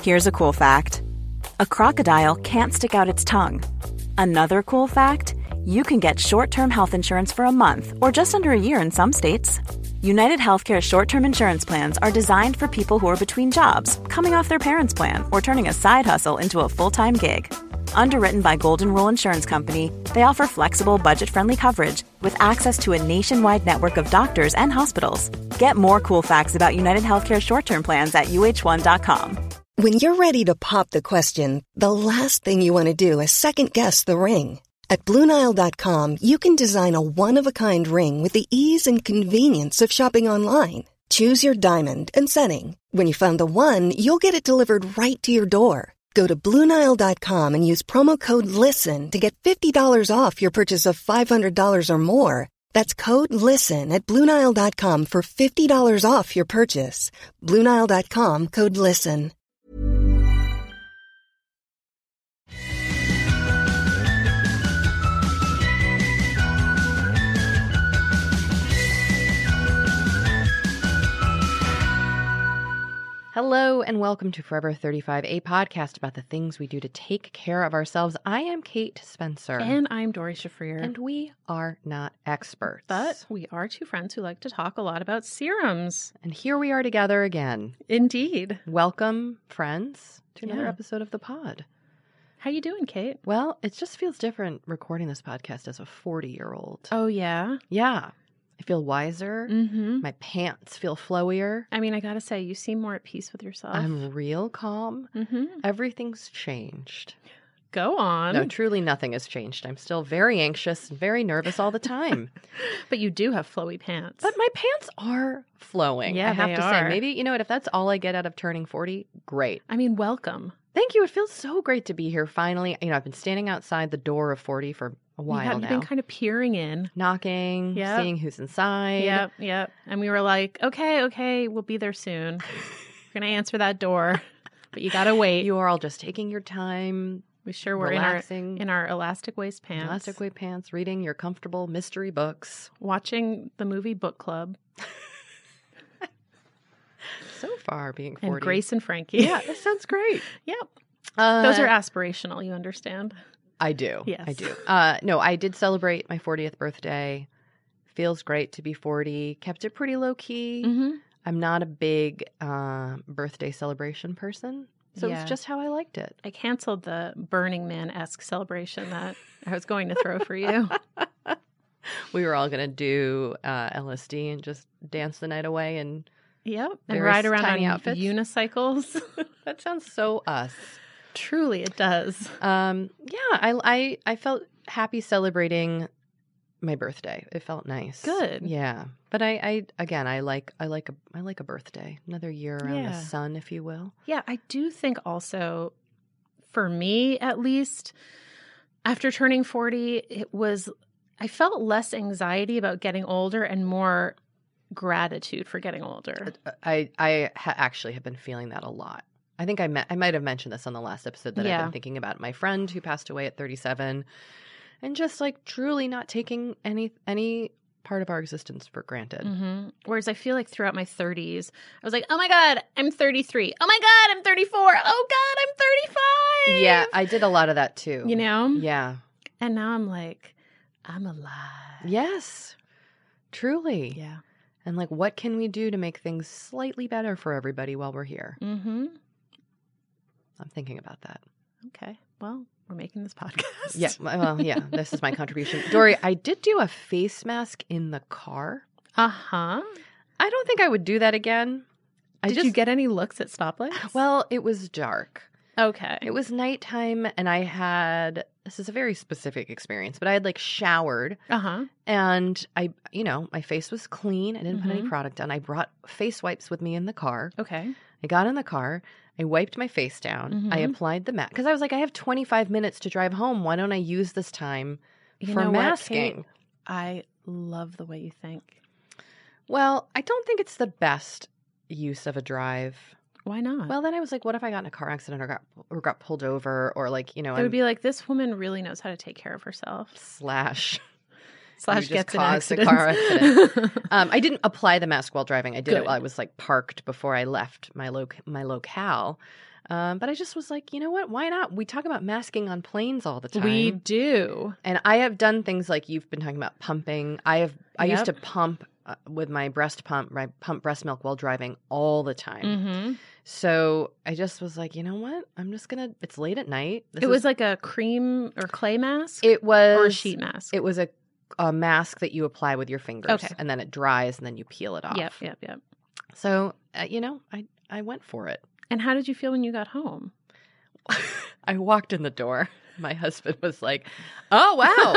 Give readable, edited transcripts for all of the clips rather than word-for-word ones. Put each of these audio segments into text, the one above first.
Here's a cool fact. A crocodile can't stick out its tongue. Another cool fact, you can get short-term health insurance for a month or just under a year in some states. United Healthcare short-term insurance plans are designed for people who are between jobs, coming off their parents' plan, or turning a side hustle into a full-time gig. Underwritten by Golden Rule Insurance Company, they offer flexible, budget-friendly coverage with access to a nationwide network of doctors and hospitals. Get more cool facts about United Healthcare short-term plans at uh1.com. When you're ready to pop the question, the last thing you want to do is second-guess the ring. At BlueNile.com, you can design a one-of-a-kind ring with the ease and convenience of shopping online. Choose your diamond and setting. When you find the one, you'll get it delivered right to your door. Go to BlueNile.com and use promo code LISTEN to get $50 off your purchase of $500 or more. That's code LISTEN at BlueNile.com for $50 off your purchase. BlueNile.com, code LISTEN. Hello and welcome to Forever 35, a podcast about the things we do to take care of ourselves. I am Kate Spencer. And I'm Dory Shafrir. And we are not experts. But we are two friends who like to talk a lot about serums. And here we are together again. Indeed. Welcome, friends, to another Yeah. episode of the pod. How you doing, Kate? Well, it just feels different recording this podcast as a 40-year-old. Oh, yeah? Yeah. I feel wiser. Mm-hmm. My pants feel flowier. I mean, I gotta say, you seem more at peace with yourself. I'm real calm. Mm-hmm. Everything's changed. Go on. No, truly nothing has changed. I'm still very anxious and very nervous all the time. But you do have flowy pants. But my pants are flowing. Yeah, I have they to are. say. Maybe, you know what, if that's all I get out of turning 40, great. I mean, welcome. Thank you. It feels so great to be here finally. You know, I've been standing outside the door of 40 for a while You've now. been kind of peering in. Knocking, Yep. seeing who's inside. Yep. And we were like, okay, we'll be there soon. We're going to answer that door. But you gotta wait. You are all just taking your time. We sure were relaxing. in our elastic waist pants. Elastic weight pants, reading your comfortable mystery books. Watching the movie Book Club. So far, being 40. And Grace and Frankie. Yeah, that sounds great. Yep. Those are aspirational, you understand? I do. Yes. I do. No, I did celebrate my 40th birthday. Feels great to be 40. Kept it pretty low key. Mm-hmm. I'm not a big birthday celebration person. So Yeah. it's just how I liked it. I canceled the Burning Man-esque celebration that I was going to throw for you. We were all going to do LSD and just dance the night away. And Yep. And Various ride around tiny on outfits. unicycles. that sounds so us. Truly, it does. I felt happy celebrating my birthday. It felt nice. Good. Yeah. But I like a birthday. Another year around the Yeah. sun, if you will. Yeah, I do think also, for me at least, after turning 40, I felt less anxiety about getting older and more gratitude for getting older. I actually have been feeling that a lot. I think I might have mentioned this on the last episode that I've Yeah. been thinking about my friend who passed away at 37 and just like truly not taking any part of our existence for granted. Mm-hmm. Whereas I feel like throughout my 30s, I was like, oh my God, I'm 33. Oh my God, I'm 34. Oh God, I'm 35. Yeah, I did a lot of that too. You know? Yeah. And now I'm like, I'm alive. Yes. Truly. Yeah. And like, what can we do to make things slightly better for everybody while we're here? Mm-hmm. I'm thinking about that. Okay. Well, we're making this podcast. Yeah. Well, yeah. This is my contribution. Dory, I did do a face mask in the car. Uh-huh. I don't think I would do that again. Did you get any looks at stoplights? Well, it was dark. Okay. It was nighttime, and this is a very specific experience, but I had like showered, Uh-huh. and my face was clean. I didn't put any Mhm. product on. I brought face wipes with me in the car. Okay. I got in the car. I wiped my face down. I Mhm. applied the mask because I was like, I have 25 minutes to drive home. Why don't I use this time You for know what, masking? Kate? I love the way you think. Well, I don't think it's the best use of a drive. Why not? Well, then I was like, what if I got in a car accident or got pulled over or like, it would be like, this woman really knows how to take care of herself. slash Slash you just gets in caused a accidents. car accident. I didn't apply the mask while driving. I did it Good. while I was like parked before I left my locale. But I just was like, you know what? Why not? We talk about masking on planes all the time. We do. And I have done things like you've been talking about pumping. I used to pump with my breast pump. I pump breast milk while driving all the time. Mm-hmm. So I just was like, you know what? I'm just going to, it's late at night. It was like a cream or clay mask? It was. Or a sheet mask? It was a mask that you apply with your fingers. Okay. And then it dries and then you peel it off. Yep. So, I went for it. And how did you feel when you got home? I walked in the door. My husband was like, oh,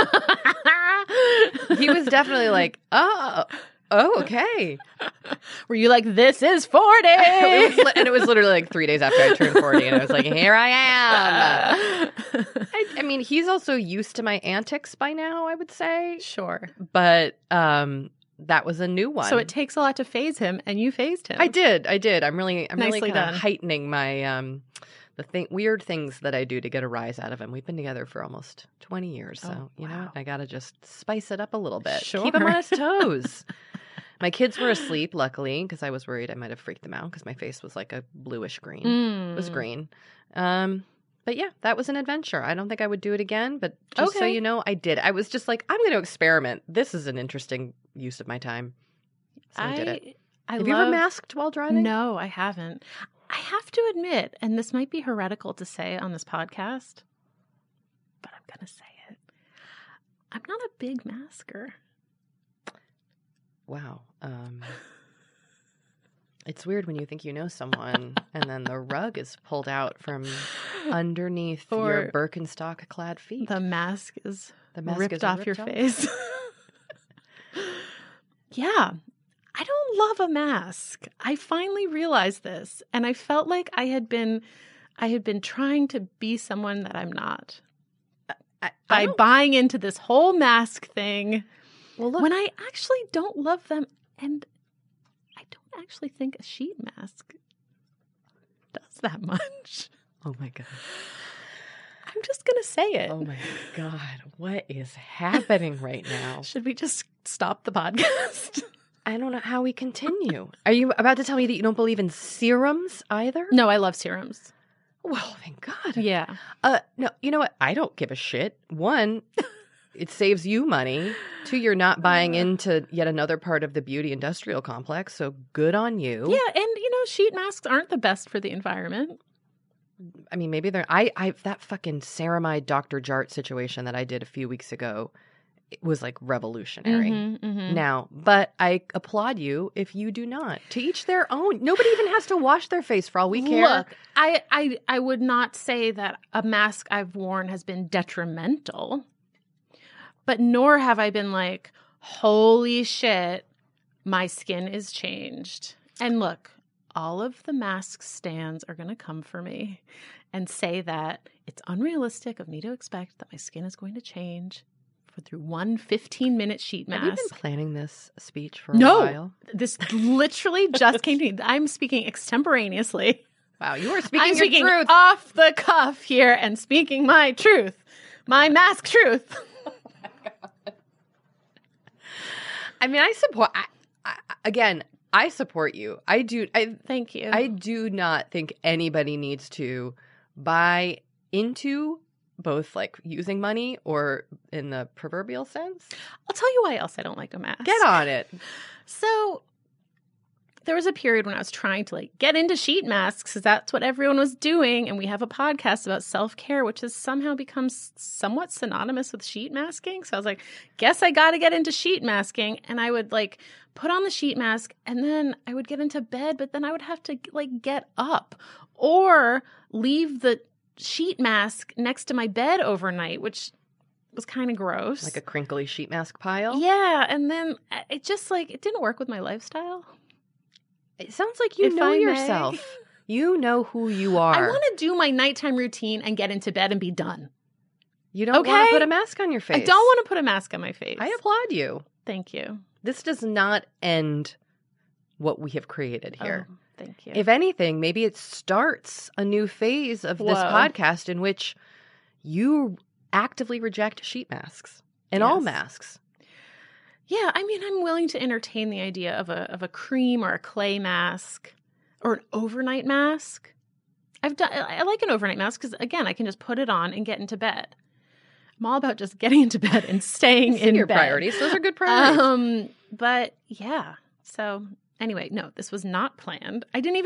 wow. He was definitely like, oh, okay. Were you like, this is 40? And it was literally like 3 days after I turned 40. And I was like, here I am. I mean, he's also used to my antics by now, I would say. Sure. But that was a new one. So it takes a lot to phase him, and you phased him. I did. I'm really Nicely done. heightening my weird things that I do to get a rise out of him. We've been together for almost 20 years. So, you know, I got to just spice it up a little bit. Sure. Keep him on his toes. My kids were asleep, luckily, because I was worried I might have freaked them out because my face was like a bluish green. It was green. But yeah, that was an adventure. I don't think I would do it again, but just so you know, I did. I was just like, I'm going to experiment. This is an interesting use of my time. So I did it. Have you ever masked while driving? No, I haven't. I have to admit, and this might be heretical to say on this podcast, but I'm going to say it. I'm not a big masker. Wow. It's weird when you think you know someone and then the rug is pulled out from underneath your Birkenstock-clad feet. The mask is ripped off your face. Yeah. I don't love a mask. I finally realized this, and I felt like I had been trying to be someone that I'm not by buying into this whole mask thing. Well, look, when I actually don't love them, and I don't actually think a sheet mask does that much. Oh my God. I'm just going to say it. Oh my God. What is happening right now? Should we just stop the podcast? I don't know how we continue. Are you about to tell me that you don't believe in serums either? No, I love serums. Well, thank God. Yeah. No, you know what? I don't give a shit. One, it saves you money. Two, you're not buying into yet another part of the beauty industrial complex. So good on you. Yeah, and sheet masks aren't the best for the environment. I mean, maybe they're. I that fucking ceramide Dr. Jart situation that I did a few weeks ago. It was like revolutionary. Now, but I applaud you if you do not. To each their own. Nobody even has to wash their face for all we care. Look, I would not say that a mask I've worn has been detrimental, but nor have I been like, holy shit, my skin is changed. And look, all of the mask stands are going to come for me and say that it's unrealistic of me to expect that my skin is going to change through one 15-minute sheet mask. Have you been planning this speech for a while? This literally just came to me. I'm speaking extemporaneously. Wow, you are speaking I'm your speaking truth. Off the cuff here and speaking my truth. My mask truth. I mean, I support I support you. I do. Thank you. I do not think anybody needs to buy into both like using money or in the proverbial sense. I'll tell you why else I don't like a mask. Get on it. So there was a period when I was trying to like get into sheet masks because that's what everyone was doing. And we have a podcast about self-care, which has somehow become somewhat synonymous with sheet masking. So I was like, guess I got to get into sheet masking. And I would like put on the sheet mask and then I would get into bed, but then I would have to like get up or leave the sheet mask next to my bed overnight, which was kind of gross. Like a crinkly sheet mask pile? Yeah. And then it just like, it didn't work with my lifestyle. It sounds like you know yourself. You know who you are. I want to do my nighttime routine and get into bed and be done. You don't want to put a mask on your face. I don't want to put a mask on my face. I applaud you. Thank you. This does not end what we have created here. Oh, thank you. If anything, maybe it starts a new phase of this podcast in which you actively reject sheet masks and all masks. Yeah, I mean, I'm willing to entertain the idea of a cream or a clay mask or an overnight mask. I like an overnight mask because, again, I can just put it on and get into bed. I'm all about just getting into bed and staying in your bed. priorities. Those are good priorities. But yeah. So anyway, no, this was not planned. I didn't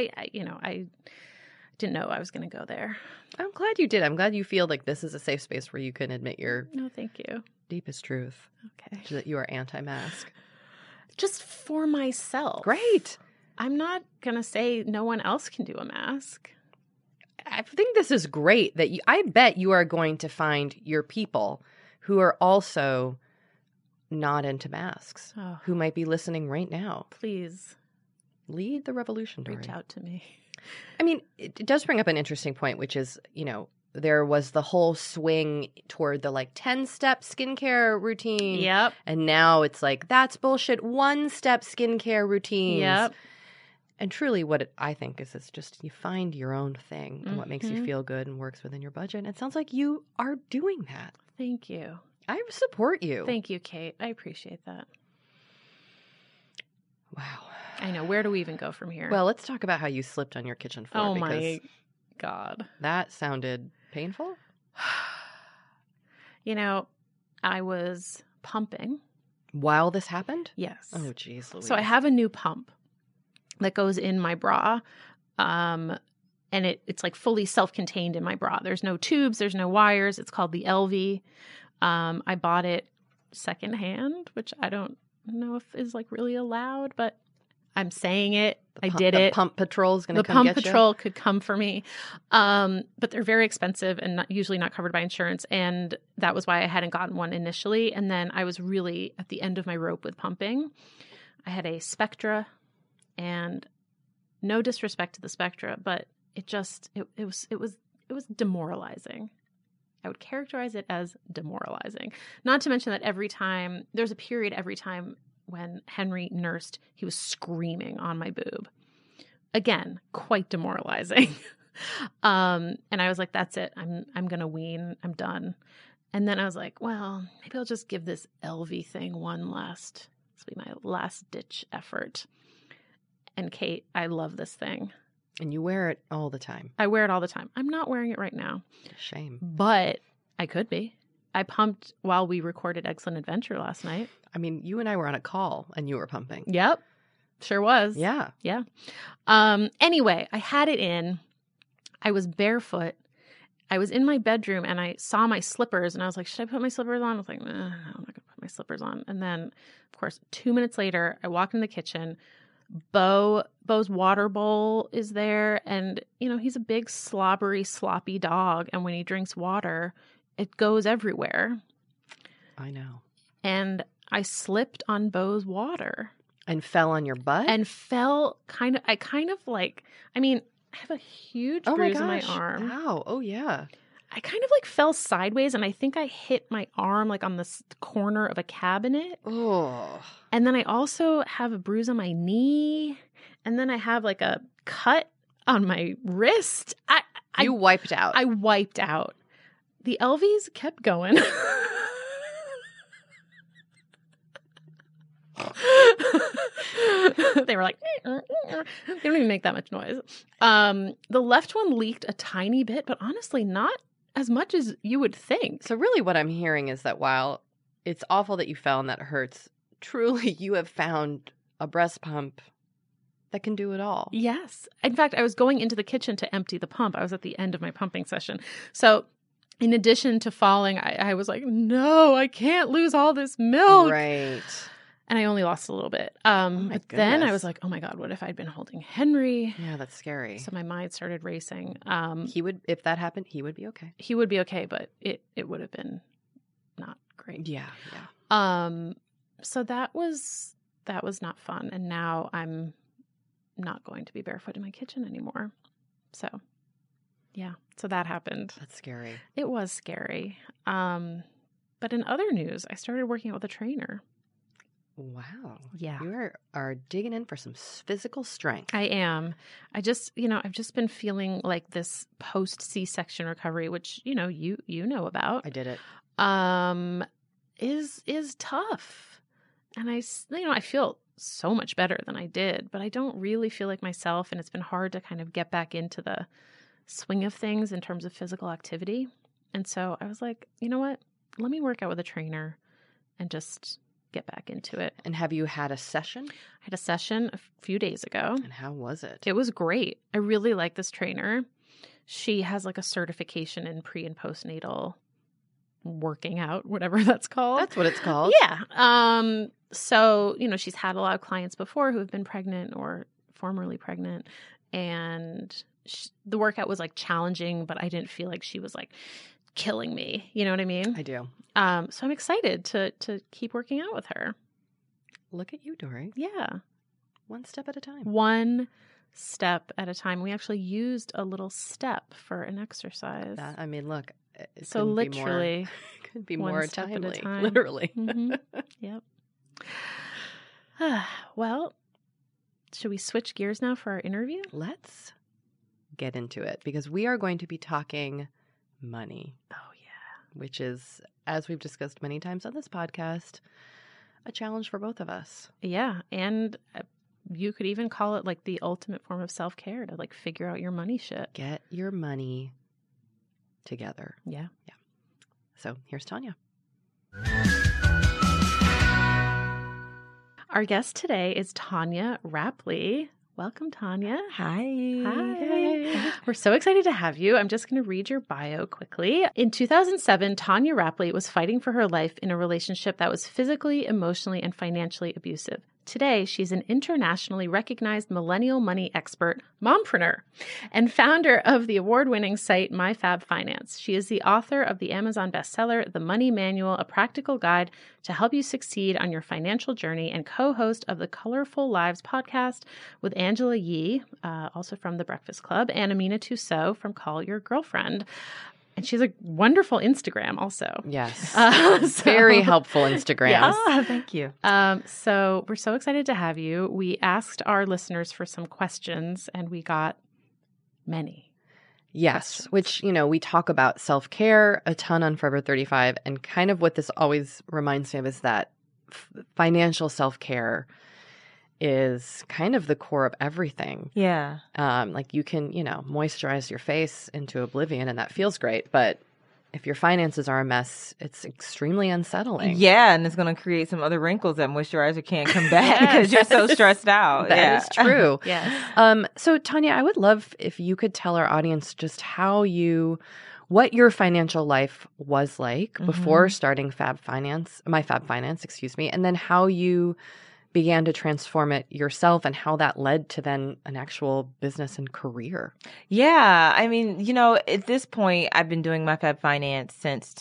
know I was going to go there. I'm glad you did. I'm glad you feel like this is a safe space where you can admit your No, thank you. deepest truth. Okay. That you are anti-mask. Just for myself. Great. I'm not going to say no one else can do a mask. I think this is great that I bet you are going to find your people who are also not into masks, who might be listening right now. Please. Lead the revolution, Doree. Reach out to me. I mean, it does bring up an interesting point, which is, there was the whole swing toward the 10-step skincare routine. Yep. And now it's like, that's bullshit. 1-step skincare routines. Yep. And truly what I think is it's just you find your own thing and what makes you feel good and works within your budget. And it sounds like you are doing that. Thank you. I support you. Thank you, Kate. I appreciate that. Wow. I know. Where do we even go from here? Well, let's talk about how you slipped on your kitchen floor. Oh, my God. That sounded painful. I was pumping. While this happened? Yes. Oh, geez, Louise. So I have a new pump that goes in my bra. And it's fully self-contained in my bra. There's no tubes. There's no wires. It's called the Elvie. I bought it secondhand, which I don't know if is really allowed, but I'm saying it. I did it. The pump patrol is going to come get you? The pump patrol could come for me. But they're very expensive and usually not covered by insurance. And that was why I hadn't gotten one initially. And then I was really at the end of my rope with pumping. I had a Spectra, and no disrespect to the Spectra, but it was demoralizing. I would characterize it as demoralizing. Not to mention that there's a period every time when Henry nursed, he was screaming on my boob. Again, quite demoralizing. And I was like, that's it. I'm going to wean. I'm done. And then I was like, well, maybe I'll just give this Elvie thing this will be my last ditch effort. And Kate, I love this thing. And you wear it all the time. I wear it all the time. I'm not wearing it right now. Shame. But I could be. I pumped while we recorded Excellent Adventure last night. I mean, you and I were on a call and you were pumping. Yep. Sure was. Yeah. Yeah. Anyway, I had it in. I was barefoot. I was in my bedroom and I saw my slippers and I was like, should I put my slippers on? I was like, no, I'm not going to put my slippers on. And then, of course, 2 minutes later, I walk in the kitchen. Bo's water bowl is there. And, he's a big, slobbery, sloppy dog. And when he drinks water, it goes everywhere. I know. And I slipped on Bo's water. And fell on your butt? And fell I have a huge bruise on my arm. Ow. Oh, yeah. I kind of fell sideways and I think I hit my arm on the corner of a cabinet. Oh. And then I also have a bruise on my knee. And then I have a cut on my wrist. You wiped out. I wiped out. The Elvies kept going. They were like, they don't even make that much noise. The left one leaked a tiny bit, but honestly, not as much as you would think. So really what I'm hearing is that while it's awful that you fell and that hurts, truly you have found a breast pump that can do it all. Yes. In fact, I was going into the kitchen to empty the pump. I was at the end of my pumping session. So in addition to falling, I was like, no, I can't lose all this milk. Right. And I only lost a little bit. But then I was like, oh my God, what if I'd been holding Henry? Yeah, that's scary. So my mind started racing. If that happened, he would be okay. He would be okay, but it would have been not great. Yeah, yeah. So that was not fun. And now I'm not going to be barefoot in my kitchen anymore. So yeah, so that happened. That's scary. It was scary. But in other news, I started working out with a trainer. Wow. Yeah. You are digging in for some physical strength. I am. I've just been feeling like this post C-section recovery, which, you know about. I did it. Is tough. And I feel so much better than I did, but I don't really feel like myself. And it's been hard to kind of get back into the swing of things in terms of physical activity. And so I was like, you know what? Let me work out with a trainer and just get back into it. And have you had a session? I had a session a few days ago. And how was it? It was great. I really like this trainer. She has like a certification in pre and postnatal working out, whatever that's called. That's what it's called. Yeah. So, she's had a lot of clients before who have been pregnant or formerly pregnant. And the workout was like challenging, but I didn't feel like she was like killing me. You know what I mean? I do. So I'm excited to keep working out with her. Look at you, Dory. Yeah. One step at a time. One step at a time. We actually used a little step for an exercise. Look. It so literally, could be one more step timely. at a time. Literally. Mm-hmm. Yep. Well, should we switch gears now for our interview? Let's get into it because we are going to be talking money. Oh, yeah. Which is, as we've discussed many times on this podcast, a challenge for both of us. Yeah. And you could even call it like the ultimate form of self-care to like figure out your money shit. Get your money together. Yeah. Yeah. So here's Tanya. Our guest today is Tanya Rapley. Welcome, Tanya. Hi. Hi. We're so excited to have you. I'm just going to read your bio quickly. In 2007, Tanya Rapley was fighting for her life in a relationship that was physically, emotionally, and financially abusive. Today, she's an internationally recognized millennial money expert, mompreneur, and founder of the award-winning site MyFabFinance. She is the author of the Amazon bestseller, The Money Manual, A Practical Guide to Help You Succeed on Your Financial Journey, and co-host of the Colorful Lives podcast with Angela Yee, also from The Breakfast Club, and Amina Tussaud from Call Your Girlfriend. And she's a wonderful Instagram also. Yes. Very helpful Instagram. Yes. Oh, thank you. So we're so excited to have you. We asked our listeners for some questions and we got many. Yes, questions. which, we talk about self-care a ton on Forever 35. And kind of what this always reminds me of is that financial self-care is kind of the core of everything. Yeah. Like you can, moisturize your face into oblivion and that feels great. But if your finances are a mess, it's extremely unsettling. Yeah, and it's going to create some other wrinkles that moisturizer can't come back because you're so stressed out. That is true. Yes. So Tanya, I would love if you could tell our audience just what your financial life was like before starting MyFabFinance, excuse me, and then how you began to transform it yourself and how that led to then an actual business and career. Yeah. At this point, I've been doing MyFabFinance since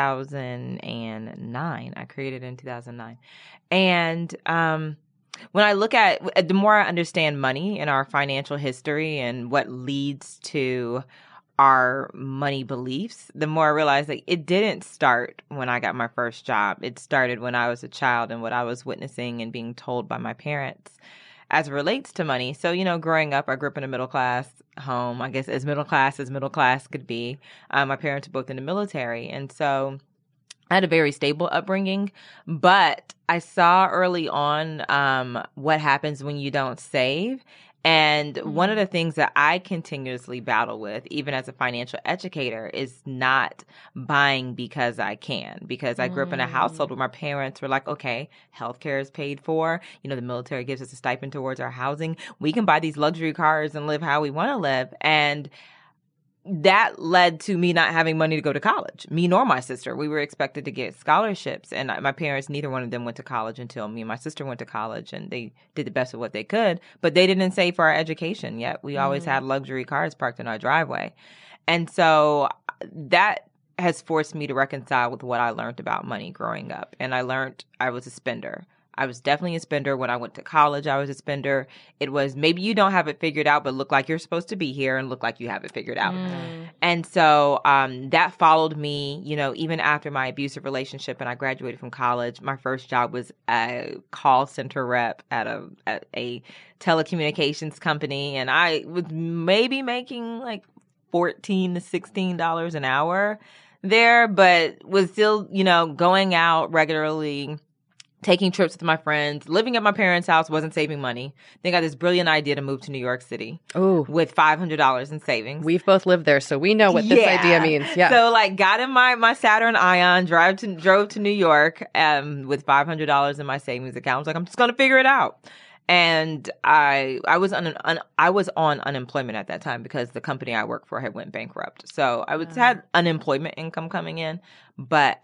2009. I created it in 2009. And when I look at, the more I understand money and our financial history and what leads to our money beliefs, the more I realized that it didn't start when I got my first job. It started when I was a child and what I was witnessing and being told by my parents as it relates to money. So, growing up, I grew up in a middle class home, I guess as middle class could be. My parents were both in the military. And so I had a very stable upbringing, but I saw early on what happens when you don't save. And one of the things that I continuously battle with, even as a financial educator, is not buying because I can. Because I grew up in a household where my parents were like, okay, healthcare is paid for. The military gives us a stipend towards our housing. We can buy these luxury cars and live how we want to live. And that led to me not having money to go to college, me nor my sister. We were expected to get scholarships, and my parents, neither one of them went to college until me and my sister went to college, and they did the best of what they could, but they didn't save for our education yet. We always had luxury cars parked in our driveway. And so that has forced me to reconcile with what I learned about money growing up. And I learned I was a spender. I was definitely a spender. When I went to college, I was a spender. It was maybe you don't have it figured out, but look like you're supposed to be here and look like you have it figured out. And so that followed me, even after my abusive relationship and I graduated from college. My first job was a call center rep at a telecommunications company. And I was maybe making like $14 to $16 an hour there, but was still, going out regularly taking trips with my friends, living at my parents' house, wasn't saving money. Then got this brilliant idea to move to New York City with $500 in savings. We've both lived there, so we know what this idea means. Yeah. So like got in my Saturn Ion, drove to New York with $500 in my savings account. I was like, I'm just going to figure it out. And I was on unemployment at that time because the company I worked for had went bankrupt. So I had unemployment income coming in, but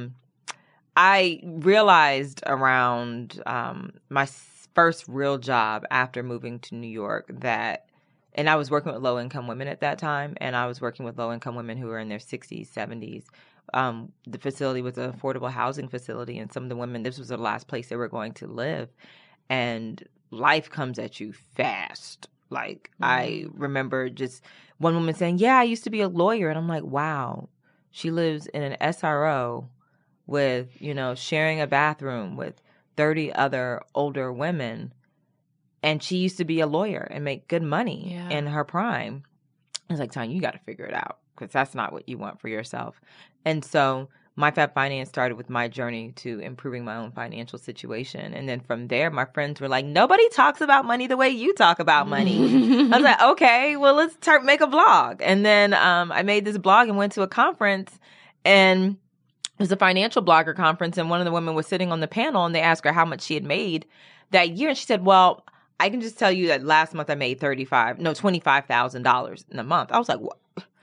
I realized around my first real job after moving to New York and I was working with low-income women at that time, and I was working with low-income women who were in their 60s, 70s. The facility was an affordable housing facility, and some of the women, this was the last place they were going to live. And life comes at you fast. Like, I remember just one woman saying, yeah, I used to be a lawyer. And I'm like, wow, she lives in an SRO with, sharing a bathroom with 30 other older women. And she used to be a lawyer and make good money in her prime. I was like, Tanya, you got to figure it out because that's not what you want for yourself. And so MyFab Finance started with my journey to improving my own financial situation. And then from there, my friends were like, nobody talks about money the way you talk about money. I was like, okay, well, let's make a blog. And then I made this blog and went to a conference, and it was a financial blogger conference, and one of the women was sitting on the panel, and they asked her how much she had made that year. And she said, well, I can just tell you that last month I made $25,000 in a month. I was like, what?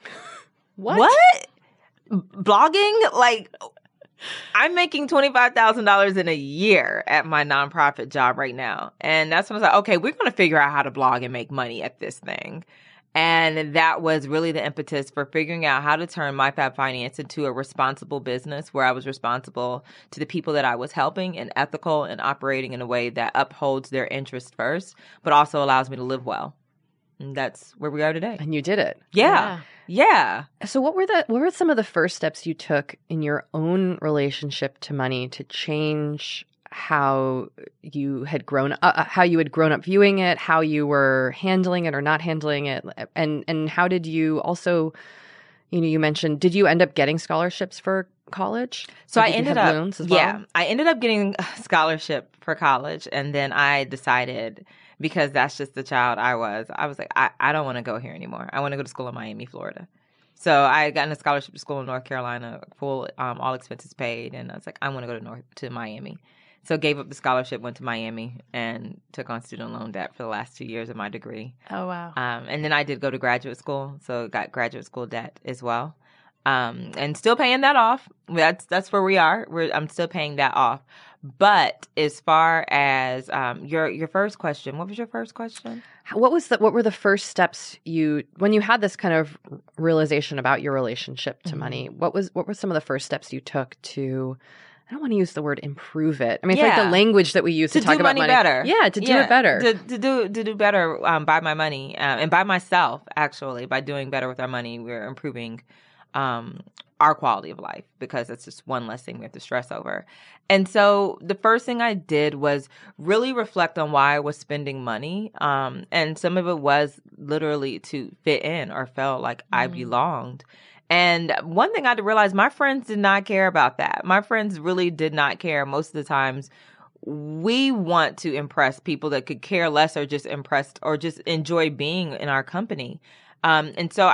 What? Blogging? Like, I'm making $25,000 in a year at my nonprofit job right now. And that's when I was like, okay, we're going to figure out how to blog and make money at this thing. And that was really the impetus for figuring out how to turn MyFab Finance into a responsible business where I was responsible to the people that I was helping and ethical and operating in a way that upholds their interest first, but also allows me to live well. And that's where we are today. And you did it. Yeah. So what were some of the first steps you took in your own relationship to money to change how you had grown up viewing it, how you were handling it or not handling it, and how did you also, you mentioned, did you end up getting scholarships for college? So I ended up loans as well? I ended up getting a scholarship for college, and then I decided, because that's just the child I was like, I don't want to go here anymore. I want to go to school in Miami, Florida. So I got a scholarship to school in North Carolina, full all expenses paid, and I was like, I want to go to Miami. So gave up the scholarship, went to Miami, and took on student loan debt for the last 2 years of my degree. Oh, wow. And then I did go to graduate school, so got graduate school debt as well. And still paying that off. That's where we are. I'm still paying that off. But as far as your first question, what was your first question? What were the first steps when you had this kind of realization about your relationship to money? What were some of the first steps you took to, I don't want to use the word improve it. I mean, it's like the language that we use to talk about money. Better. Yeah, to do it better. To do better by my money and by myself, actually. By doing better with our money, we're improving our quality of life, because that's just one less thing we have to stress over. And so the first thing I did was really reflect on why I was spending money. And some of it was literally to fit in or felt like I belonged. And one thing I had to realize, my friends did not care about that. My friends really did not care. Most of the times, we want to impress people that could care less or just impressed or just enjoy being in our company. And so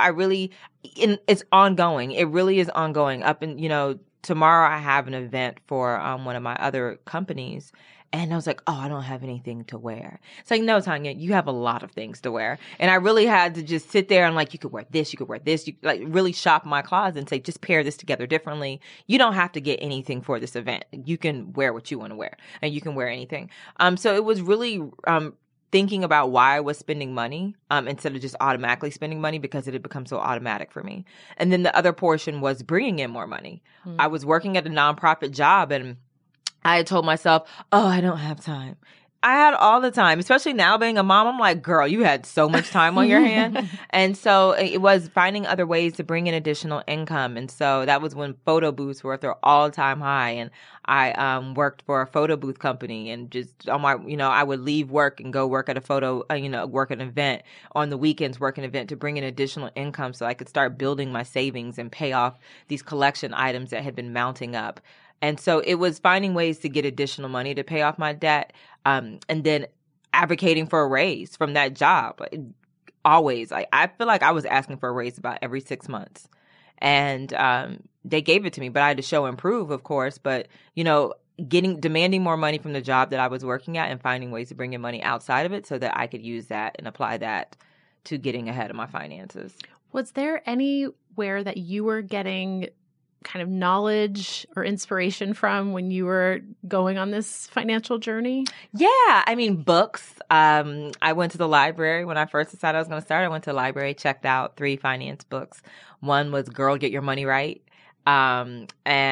it's ongoing. It really is ongoing. Tomorrow I have an event for one of my other companies. And I was like, I don't have anything to wear. It's like, no, Tanya, you have a lot of things to wear. And I really had to just sit there and like, you could wear this, you could wear this. You like really shop my closet and say, just pair this together differently. You don't have to get anything for this event. You can wear what you want to wear, and you can wear anything. So it was really thinking about why I was spending money instead of just automatically spending money, because it had become so automatic for me. And then the other portion was bringing in more money. I was working at a nonprofit job, and I had told myself, I don't have time. I had all the time, especially now being a mom. I'm like, girl, you had so much time on your hand. And so it was finding other ways to bring in additional income. And so that was when photo booths were at their all-time high. And I worked for a photo booth company, and just on my, I would leave work and go work at a work an event on the weekends, work an event to bring in additional income so I could start building my savings and pay off these collection items that had been mounting up. And so it was finding ways to get additional money to pay off my debt, and then advocating for a raise from that job. Always. I feel like I was asking for a raise about every 6 months. And they gave it to me, but I had to show and prove, of course. But, demanding more money from the job that I was working at and finding ways to bring in money outside of it so that I could use that and apply that to getting ahead of my finances. Was there anywhere that you were getting kind of knowledge or inspiration from when you were going on this financial journey? Yeah. I mean, books. I went to the library when I first decided I was going to start. I went to the library, checked out 3 finance books. One was Girl, Get Your Money Right. And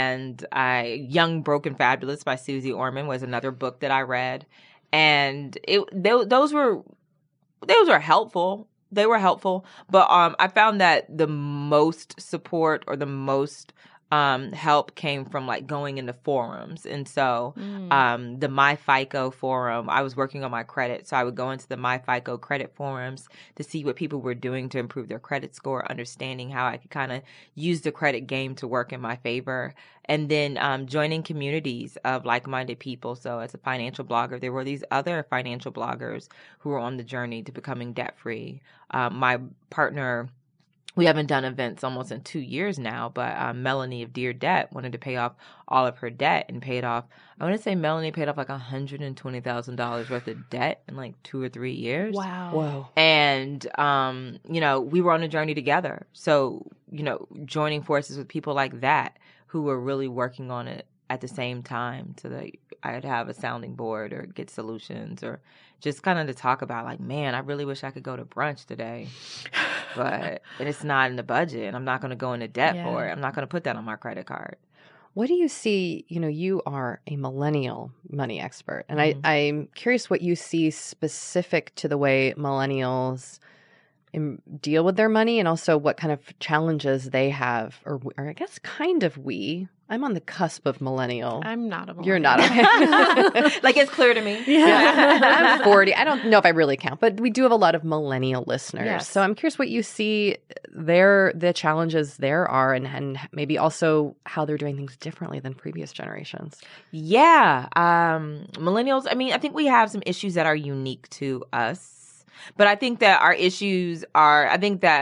Young, Broke, and Fabulous by Susie Orman was another book that I read. And those were helpful. They were helpful. But I found that the most support or the most help came from like going into forums. And so the MyFICO forum, I was working on my credit. So I would go into the MyFICO credit forums to see what people were doing to improve their credit score, understanding how I could kind of use the credit game to work in my favor. And then joining communities of like-minded people. So as a financial blogger, there were these other financial bloggers who were on the journey to becoming debt-free. My partner, we haven't done events almost in 2 years now, but Melanie of Dear Debt wanted to pay off all of her debt and paid off, I want to say Melanie paid off like $120,000 worth of debt in like 2 or 3 years. Wow. Whoa. And, we were on a journey together. So, joining forces with people like that who were really working on it at the same time so that I'd have a sounding board or get solutions or just kind of to talk about like, man, I really wish I could go to brunch today, but it's not in the budget and I'm not going to go into debt for it. I'm not going to put that on my credit card. What do you see? You are a millennial money expert, and I'm curious what you see specific to the way millennials deal with their money and also what kind of challenges they have, or I guess kind of I'm on the cusp of millennial. I'm not a millennial. You're not. Okay. Like it's clear to me. Yeah. I'm 40. I don't know if I really count, but we do have a lot of millennial listeners. Yes. So I'm curious what you see the challenges there are and maybe also how they're doing things differently than previous generations. Yeah. Millennials, I think we have some issues that are unique to us. But I think that our issues are,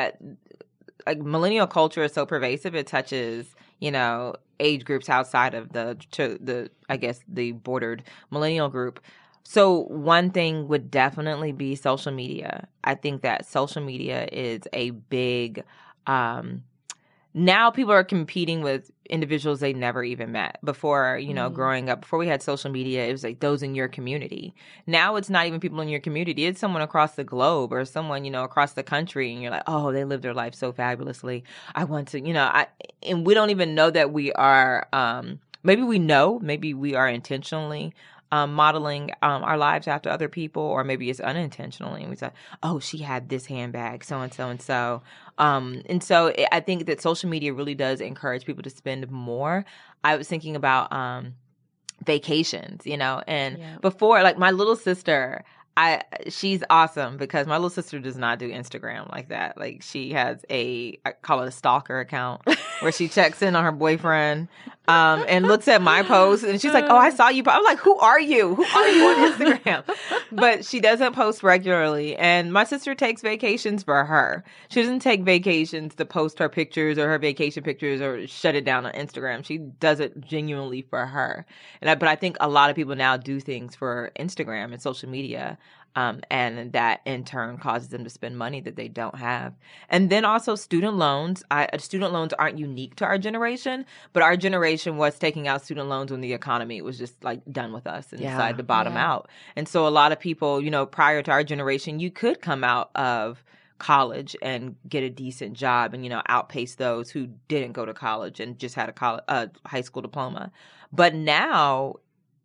like millennial culture is so pervasive. It touches, age groups outside of the bordered millennial group. So one thing would definitely be social media. I think that social media is a big, now people are competing with individuals they never even met. Before, growing up, before we had social media, it was like those in your community. Now it's not even people in your community. It's someone across the globe or someone, across the country. And you're like, oh, they live their life so fabulously. I want to, and we don't even know that we are, maybe we are intentionally modeling our lives after other people, or maybe it's unintentionally. And we say, oh, she had this handbag, so-and-so and so. And so I think that social media really does encourage people to spend more. I was thinking about vacations, and before, like my little sister, she's awesome because my little sister does not do Instagram like that. Like she has I call it a stalker account where she checks in on her boyfriend and looks at my posts and she's like, oh, I saw you. I'm like, who are you? Who are you on Instagram? But she doesn't post regularly. And my sister takes vacations for her. She doesn't take vacations to post her pictures or her vacation pictures or shut it down on Instagram. She does it genuinely for her. But I think a lot of people now do things for Instagram and social media. And that in turn causes them to spend money that they don't have. And then also student loans. Student loans aren't unique to our generation, but our generation was taking out student loans when the economy was just like done with us and decided to bottom out. And so a lot of people, prior to our generation, you could come out of college and get a decent job and, outpace those who didn't go to college and just had a high school diploma. But now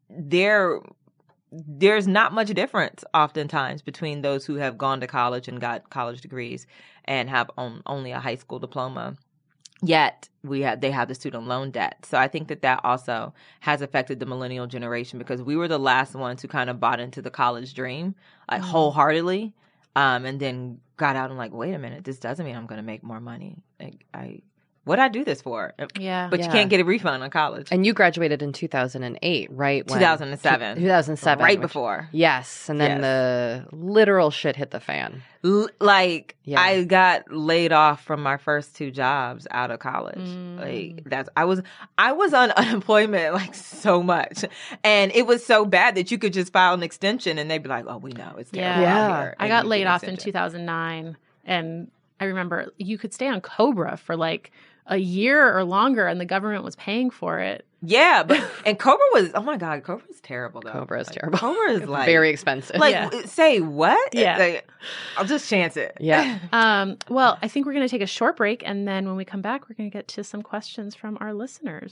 there's not much difference oftentimes between those who have gone to college and got college degrees and have only a high school diploma. Yet they have the student loan debt. So I think that also has affected the millennial generation because we were the last ones who kind of bought into the college dream like wholeheartedly, and then got out and like, wait a minute, this doesn't mean I'm going to make more money. Like What'd I do this for? Yeah. But you can't get a refund on college. And you graduated in 2008, right? 2007. 2007. Right before. Yes. And then the literal shit hit the fan. I got laid off from my first 2 jobs out of college. I was on unemployment like so much, and it was so bad that you could just file an extension and they'd be like, "Oh, we know it's terrible out here." I got laid off in 2009, and I remember you could stay on COBRA for like a year or longer, and the government was paying for it. Yeah, and COBRA was, oh my God, COBRA is terrible though. COBRA is terrible. COBRA is like very expensive. Say what? Yeah. I'll just chance it. Yeah. Well, I think we're going to take a short break, and then when we come back, we're going to get to some questions from our listeners.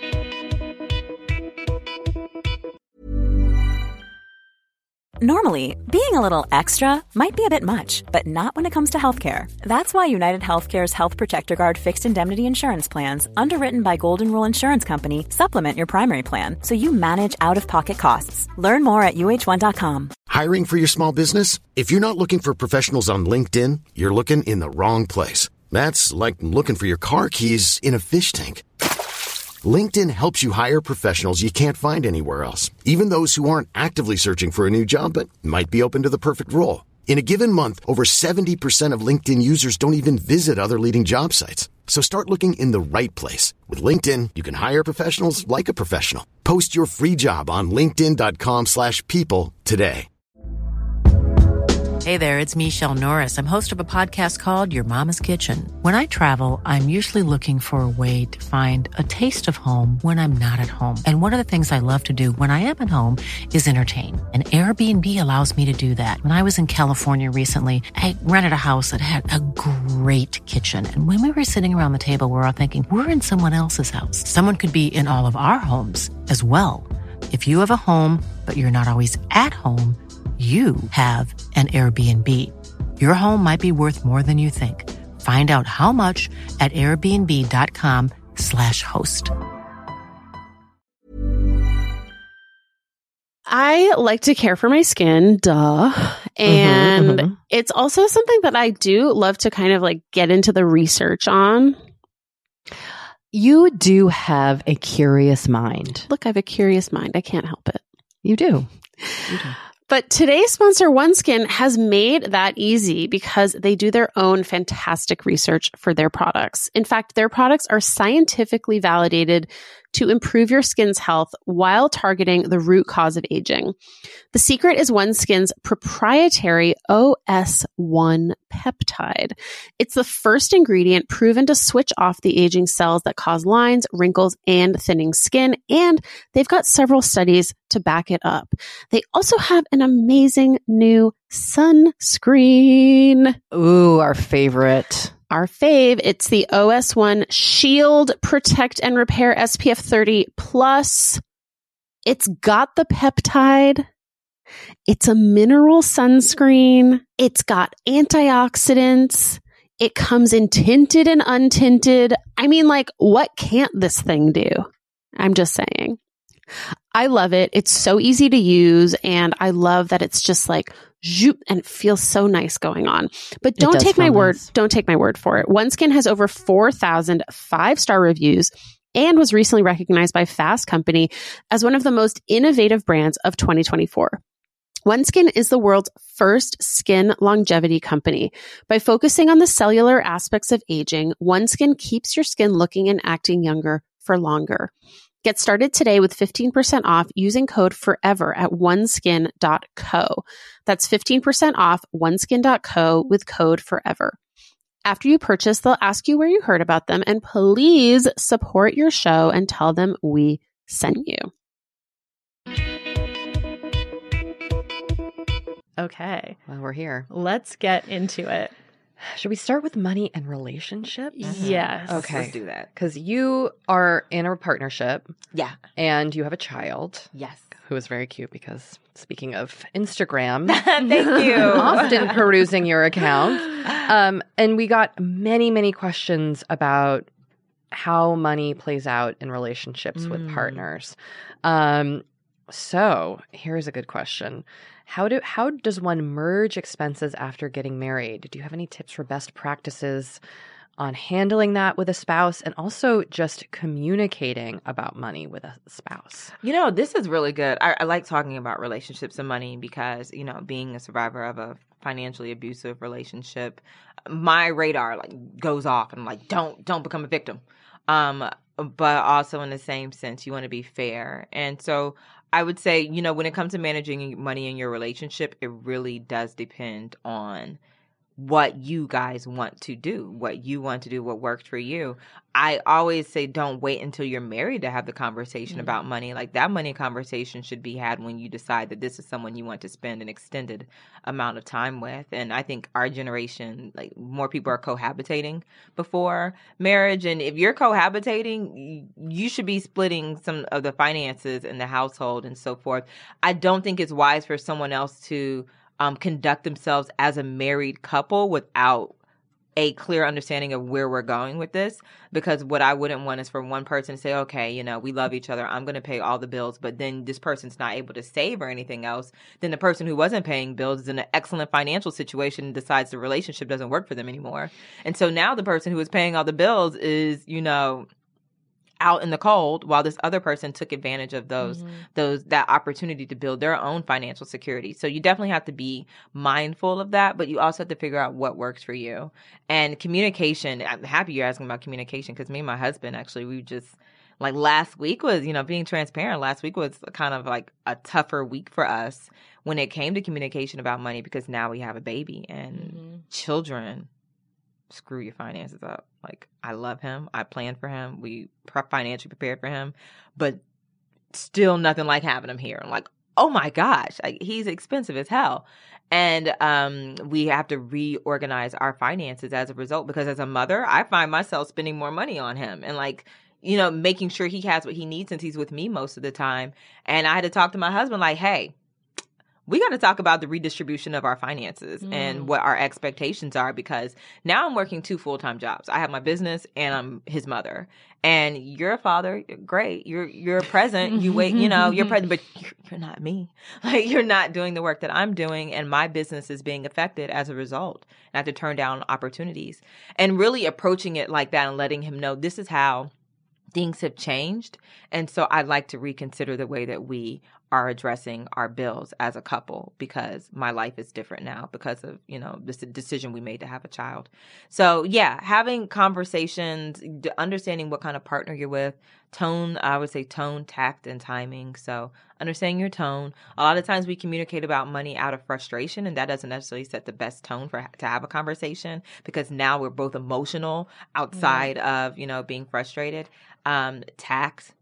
Normally, being a little extra might be a bit much, but not when it comes to healthcare. That's why United Healthcare's Health Protector Guard fixed indemnity insurance plans, underwritten by Golden Rule Insurance Company, supplement your primary plan so you manage out-of-pocket costs. Learn more at UH1.com. Hiring for your small business? If you're not looking for professionals on LinkedIn, you're looking in the wrong place. That's like looking for your car keys in a fish tank. LinkedIn helps you hire professionals you can't find anywhere else, even those who aren't actively searching for a new job but might be open to the perfect role. In a given month, over 70% of LinkedIn users don't even visit other leading job sites. So start looking in the right place. With LinkedIn, you can hire professionals like a professional. Post your free job on linkedin.com/people today. Hey there, it's Michelle Norris. I'm host of a podcast called Your Mama's Kitchen. When I travel, I'm usually looking for a way to find a taste of home when I'm not at home. And one of the things I love to do when I am at home is entertain. And Airbnb allows me to do that. When I was in California recently, I rented a house that had a great kitchen. And when we were sitting around the table, we were all thinking, we're in someone else's house. Someone could be in all of our homes as well. If you have a home, but you're not always at home, you have an Airbnb. Your home might be worth more than you think. Find out how much at airbnb.com/host. I like to care for my skin, duh. And it's also something that I do love to kind of like get into the research on. You do have a curious mind. Look, I have a curious mind. I can't help it. You do. But today's sponsor, OneSkin, has made that easy because they do their own fantastic research for their products. In fact, their products are scientifically validated to improve your skin's health while targeting the root cause of aging. The secret is OneSkin's proprietary OS1 peptide. It's the first ingredient proven to switch off the aging cells that cause lines, wrinkles, and thinning skin, and they've got several studies to back it up. They also have an amazing new sunscreen. Ooh, our favorite. Our fave, it's the OS1 Shield Protect and Repair SPF 30 Plus. It's got the peptide. It's a mineral sunscreen. It's got antioxidants. It comes in tinted and untinted. I mean, like, what can't this thing do? I'm just saying. I love it. It's so easy to use, and I love that it's just like zoop, and it feels so nice going on. But don't take my word. Don't take my word for it. OneSkin has over 4,000 5-star reviews and was recently recognized by Fast Company as one of the most innovative brands of 2024. OneSkin is the world's first skin longevity company. By focusing on the cellular aspects of aging, OneSkin keeps your skin looking and acting younger for longer. Get started today with 15% off using code FOREVER at oneskin.co. That's 15% off oneskin.co with code FOREVER. After you purchase, they'll ask you where you heard about them, and please support your show and tell them we sent you. Okay. Well, we're here. Let's get into it. Should we start with money and relationships? Yes. Okay. Let's do that. Because you are in a partnership. Yeah. And you have a child. Yes. Who is very cute because, speaking of Instagram. Thank you. Often perusing your account. And we got many, many questions about how money plays out in relationships with partners. So here's a good question. How does one merge expenses after getting married? Do you have any tips for best practices on handling that with a spouse and also just communicating about money with a spouse? This is really good. I like talking about relationships and money because, being a survivor of a financially abusive relationship, my radar goes off and I'm like, don't become a victim. But also in the same sense, you want to be fair. And so I would say, when it comes to managing money in your relationship, it really does depend on what you guys want to do, what works for you. I always say don't wait until you're married to have the conversation about money. Like that money conversation should be had when you decide that this is someone you want to spend an extended amount of time with. And I think our generation, more people are cohabitating before marriage. And if you're cohabitating, you should be splitting some of the finances in the household and so forth. I don't think it's wise for someone else to conduct themselves as a married couple without a clear understanding of where we're going with this. Because what I wouldn't want is for one person to say, okay, we love each other, I'm going to pay all the bills, but then this person's not able to save or anything else. Then the person who wasn't paying bills is in an excellent financial situation and decides the relationship doesn't work for them anymore. And so now the person who was paying all the bills is, out in the cold while this other person took advantage of that opportunity to build their own financial security. So you definitely have to be mindful of that, but you also have to figure out what works for you. And communication, I'm happy you're asking about communication because me and my husband, actually, we just last week was, being transparent, last week was kind of a tougher week for us when it came to communication about money because now we have a baby and children screw your finances up. I love him. I planned for him. We financially prepared for him, but still nothing like having him here. I'm like, oh my gosh, he's expensive as hell. And we have to reorganize our finances as a result because as a mother, I find myself spending more money on him and making sure he has what he needs since he's with me most of the time. And I had to talk to my husband hey, we got to talk about the redistribution of our finances and what our expectations are because now I'm working 2 full-time jobs. I have my business and I'm his mother. And you're a father, great. You're present. You wait, you're present, but you're not me. You're not doing the work that I'm doing and my business is being affected as a result. And I have to turn down opportunities. And really approaching it like that and letting him know this is how things have changed. And so I'd like to reconsider the way that we are addressing our bills as a couple because my life is different now because of, this decision we made to have a child. So yeah, having conversations, understanding what kind of partner you're with, tone, I would say tone, tact, and timing. So understanding your tone. A lot of times we communicate about money out of frustration and that doesn't necessarily set the best tone to have a conversation because now we're both emotional outside of, being frustrated. Tact,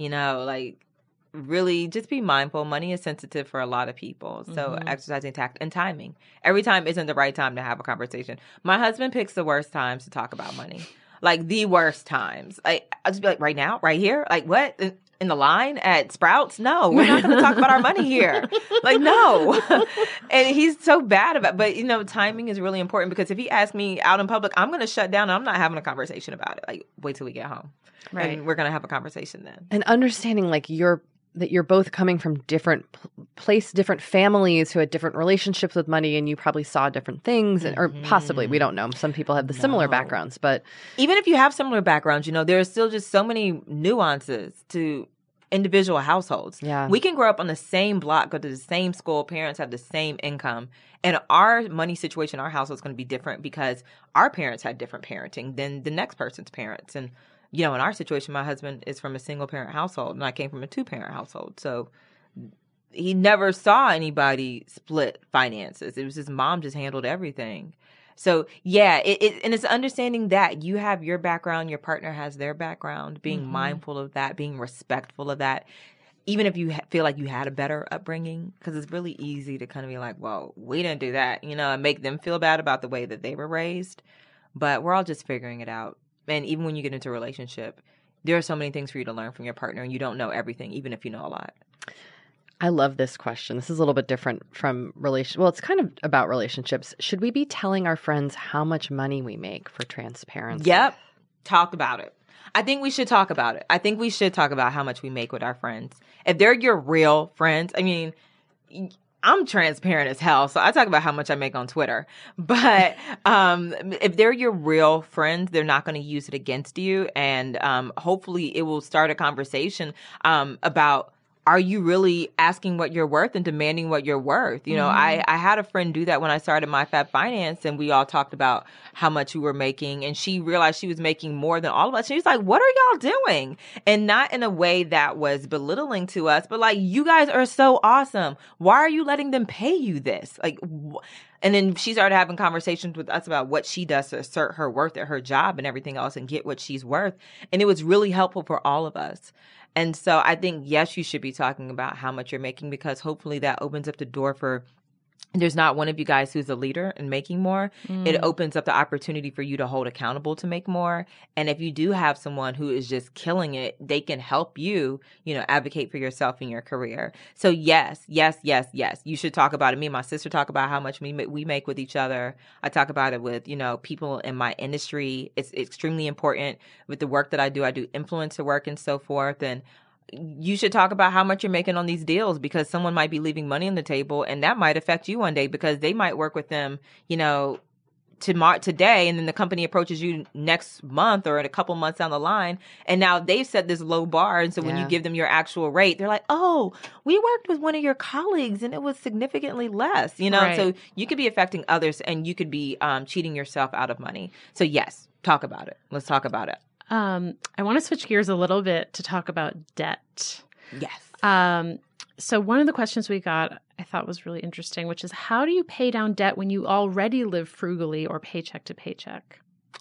really just be mindful. Money is sensitive for a lot of people. So exercising tact and timing. Every time isn't the right time to have a conversation. My husband picks the worst times to talk about money. The worst times. I'll just be right now, right here. What? In the line at Sprouts? No, we're not going to talk about our money here. No. And he's so bad about it. But, timing is really important because if he asks me out in public, I'm going to shut down and I'm not having a conversation about it. Wait till we get home. Right. And we're going to have a conversation then. And understanding that you're both coming from different different families who had different relationships with money and you probably saw different things or possibly, we don't know. Some people have the similar backgrounds, but even if you have similar backgrounds, there are still just so many nuances to individual households. Yeah. We can grow up on the same block, go to the same school, parents have the same income, and our money situation, our household is going to be different because our parents had different parenting than the next person's parents. And in our situation, my husband is from a single-parent household, and I came from a 2-parent household. So he never saw anybody split finances. It was his mom just handled everything. So, yeah, and it's understanding that you have your background, your partner has their background, being mindful of that, being respectful of that, even if you feel like you had a better upbringing, because it's really easy to kind of be like, well, we didn't do that, and make them feel bad about the way that they were raised. But we're all just figuring it out. And even when you get into a relationship, there are so many things for you to learn from your partner, and you don't know everything, even if you know a lot. I love this question. This is a little bit different from well, it's kind of about relationships. Should we be telling our friends how much money we make for transparency? Yep. Talk about it. I think we should talk about it. I think we should talk about how much we make with our friends. If they're your real friends, I'm transparent as hell, so I talk about how much I make on Twitter. But if they're your real friends, they're not going to use it against you. And hopefully it will start a conversation about, are you really asking what you're worth and demanding what you're worth? You know, I had a friend do that when I started MyFab Finance, and we all talked about how much we were making, and she realized she was making more than all of us. She was like, what are y'all doing? And not in a way that was belittling to us, but like, you guys are so awesome. Why are you letting them pay you this? Like, and then she started having conversations with us about what she does to assert her worth at her job and everything else and get what she's worth. And it was really helpful for all of us. And so I think, yes, you should be talking about how much you're making, because hopefully that opens up the door for, there's not one of you guys who's a leader and making more. It opens up the opportunity for you to hold accountable to make more. And if you do have someone who is just killing it, they can help you, you know, advocate for yourself in your career. So yes, you should talk about it. Me and my sister talk about how much we make with each other. I talk about it with, you know, people in my industry. It's extremely important with the work that I do. I do influencer work and so forth. And you should talk about how much you're making on these deals, because someone might be leaving money on the table, and that might affect you one day, because they might work with them, you know, today, and then the company approaches you next month or in a couple months down the line, and now they've set this low bar. And so when you give them your actual rate, they're like, oh, we worked with one of your colleagues and it was significantly less, you know? Right. So you could be affecting others, and you could be cheating yourself out of money. So yes, talk about it. Let's talk about it. I want to switch gears a little bit to talk about debt. Yes. So one of the questions we got I thought was really interesting, which is, how do you pay down debt when you already live frugally or paycheck to paycheck?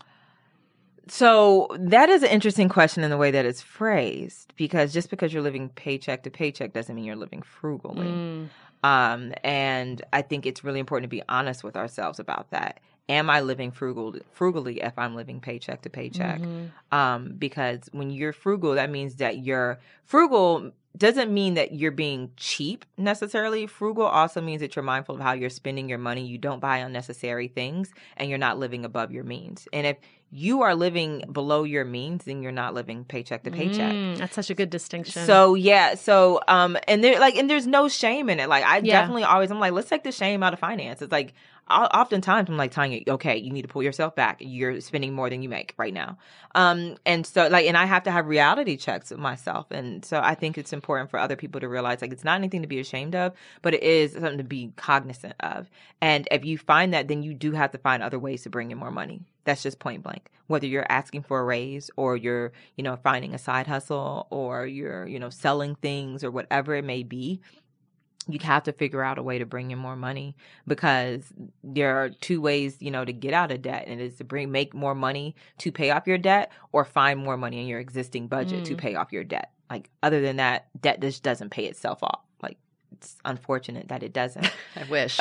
So that is an interesting question in the way that it's phrased, because just because you're living paycheck to paycheck doesn't mean you're living frugally. And I think it's really important to be honest with ourselves about that. Am I living frugally if I'm living paycheck to paycheck? Because when you're frugal, that means that you're frugal doesn't mean that you're being cheap necessarily. Frugal also means that you're mindful of how you're spending your money. You don't buy unnecessary things, and you're not living above your means. And if you are living below your means, then you're not living paycheck to paycheck. That's such a good distinction. So yeah, and there's no shame in it. Like definitely always, I'm like, let's take the shame out of finance. It's like, oftentimes I'm like, Tanya, okay, you need to pull yourself back. You're spending more than you make right now. And so and I have to have reality checks with myself. And so I think it's important for other people to realize, like, it's not anything to be ashamed of, but it is something to be cognizant of. And if you find that, then you do have to find other ways to bring in more money. That's just point blank. Whether you're asking for a raise, or you're, finding a side hustle, or you're, selling things, or whatever it may be, you'd have to figure out a way to bring in more money, because there are two ways, to get out of debt. And it is to make more money to pay off your debt, or find more money in your existing budget to pay off your debt. Like, other than that, debt just doesn't pay itself off. Like, it's unfortunate that it doesn't. I wish.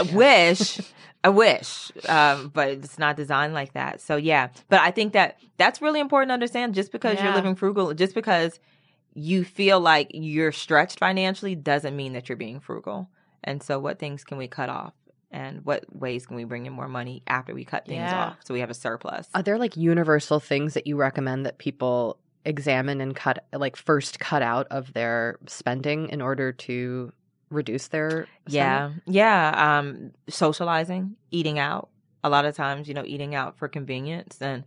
But it's not designed like that. So yeah, but I think that's really important to understand. Just because you're living frugal, just because you feel like you're stretched financially, doesn't mean that you're being frugal. And so what things can we cut off? And what ways can we bring in more money after we cut things off, so we have a surplus? Are there like universal things that you recommend that people examine and first cut out of their spending in order to reduce their spending? Socializing, eating out. A lot of times, eating out for convenience. And,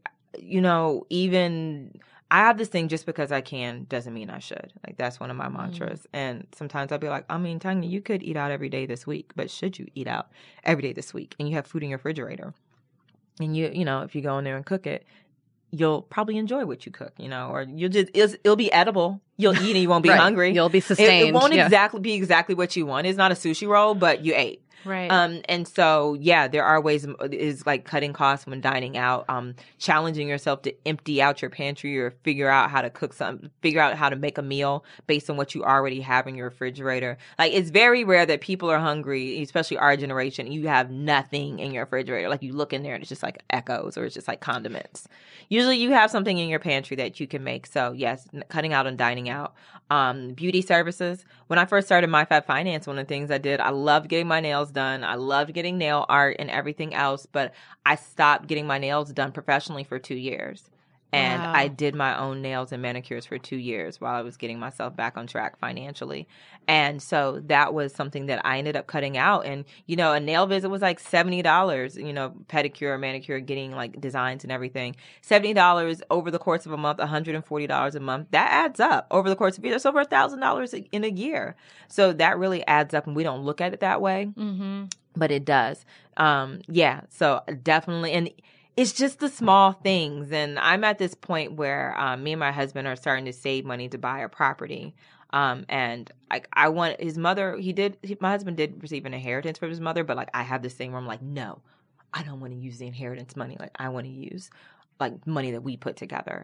even I have this thing, just because I can doesn't mean I should. Like, that's one of my mantras. And sometimes I'll be like, Tanya, you could eat out every day this week, but should you eat out every day this week? And you have food in your refrigerator. And if you go in there and cook it, you'll probably enjoy what you cook, or it'll be edible. You'll eat and you won't be hungry. You'll be sustained. It won't be exactly what you want. It's not a sushi roll, but you ate. Right. And so, there are ways, is like cutting costs when dining out, challenging yourself to empty out your pantry, or figure out how to cook something, figure out how to make a meal based on what you already have in your refrigerator. Like, it's very rare that people are hungry, especially our generation, and you have nothing in your refrigerator. Like, you look in there and it's just like Echoes, or it's just like condiments. Usually you have something in your pantry that you can make. So yes, cutting out on dining out. Beauty services. When I first started MyFab Finance, one of the things I did, I loved getting my nails done. I loved getting nail art and everything else, but I stopped getting my nails done professionally for 2 years. And Wow. I did my own nails and manicures for 2 years while I was getting myself back on track financially. And so that was something that I ended up cutting out. And, you know, a nail visit was like $70, you know, pedicure, manicure, getting like designs and everything. $70 over the course of a month, $140 a month. That adds up over the course of a year. That's over $1,000 in a year. So that really adds up, and we don't look at it that way, but it does. Yeah. So definitely. And it's just the small things. And I'm at this point where me and my husband are starting to save money to buy a property. And I want his mother, my husband did receive an inheritance from his mother, but like I have this thing where I'm like, no, I don't want to use the inheritance money. Like I want to use like money that we put together.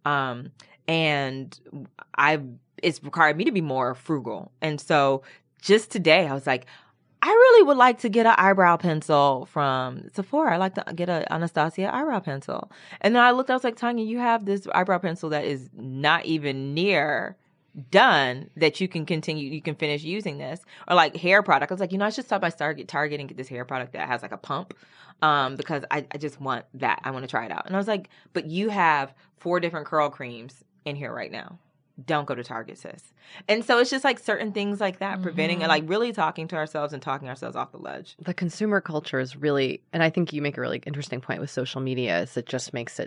And it's required me to be more frugal. And so just today I was like, I really would like to get an eyebrow pencil from Sephora. I'd like to get an Anastasia eyebrow pencil. And then I looked, I was like, Tanya, you have this eyebrow pencil that is not even near done that you can finish using this. Or like hair product. I was like, I should stop by Target and get this hair product that has like a pump. Because I just want that. I want to try it out. And I was like, but you have 4 different curl creams in here right now. Don't go to Target, sis. And so it's just like certain things like that, preventing and like really talking to ourselves and talking ourselves off the ledge. The consumer culture is really, and I think you make a really interesting point with social media, is it just makes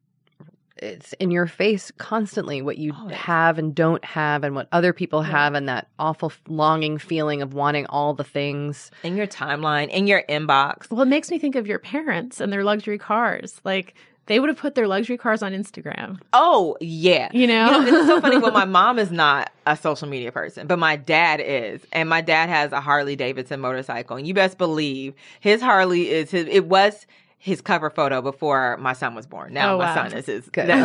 it's in your face constantly what you have and don't have and what other people have, and that awful longing feeling of wanting all the things. In your timeline, in your inbox. Well, it makes me think of your parents and their luxury cars. Like, they would have put their luxury cars on Instagram. Oh, yeah. You know? It's so funny. Well, my mom is not a social media person, but my dad is. And my dad has a Harley Davidson motorcycle. And you best believe his Harley it was his cover photo before my son was born. Now my son is his. Good.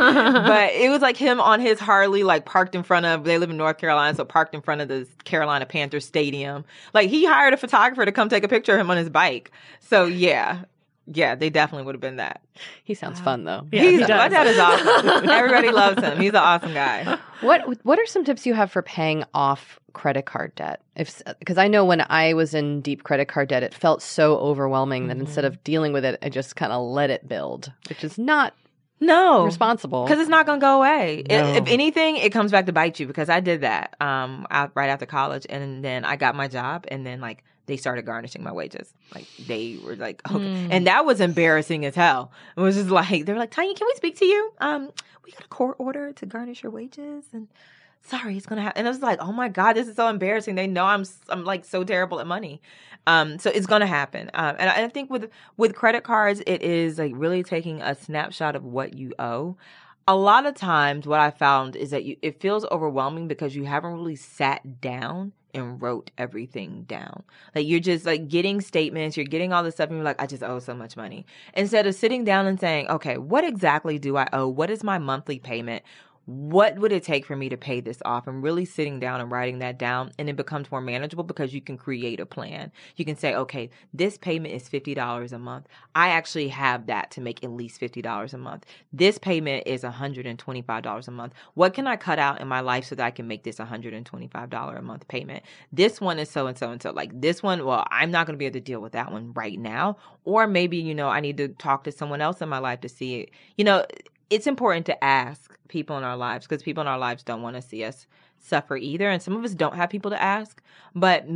But it was like him on his Harley, like parked in front of, they live in North Carolina, so parked in front of the Carolina Panthers Stadium. Like he hired a photographer to come take a picture of him on his bike. So yeah. Yeah, they definitely would have been that. He sounds fun, though. Yeah, he does. My dad is awesome. Everybody loves him. He's an awesome guy. What are some tips you have for paying off credit card debt? Because I know when I was in deep credit card debt, it felt so overwhelming that instead of dealing with it, I just kind of let it build, which is not responsible. Because it's not going to go away. No. If anything, it comes back to bite you, because I did that right after college, and then I got my job, and then like they started garnishing my wages. Like they were like, okay. And that was embarrassing as hell. It was just like, they were like, Tanya, can we speak to you? We got a court order to garnish your wages, and sorry, it's going to happen. And I was like, oh my God, this is so embarrassing. They know I'm like so terrible at money. So it's going to happen. And I think with credit cards, it is like really taking a snapshot of what you owe. A lot of times what I found is that it feels overwhelming because you haven't really sat down and wrote everything down. Like you're just like getting statements, you're getting all this stuff, and you're like, I just owe so much money. Instead of sitting down and saying, okay, what exactly do I owe? What is my monthly payment? What would it take for me to pay this off? And really sitting down and writing that down, and it becomes more manageable because you can create a plan. You can say, okay, this payment is $50 a month. I actually have that to make at least $50 a month. This payment is $125 a month. What can I cut out in my life so that I can make this $125 a month payment? This one is so and so and so. Like this one, well, I'm not going to be able to deal with that one right now. Or maybe, I need to talk to someone else in my life to see it. It's important to ask people in our lives, because people in our lives don't want to see us suffer either. And some of us don't have people to ask, but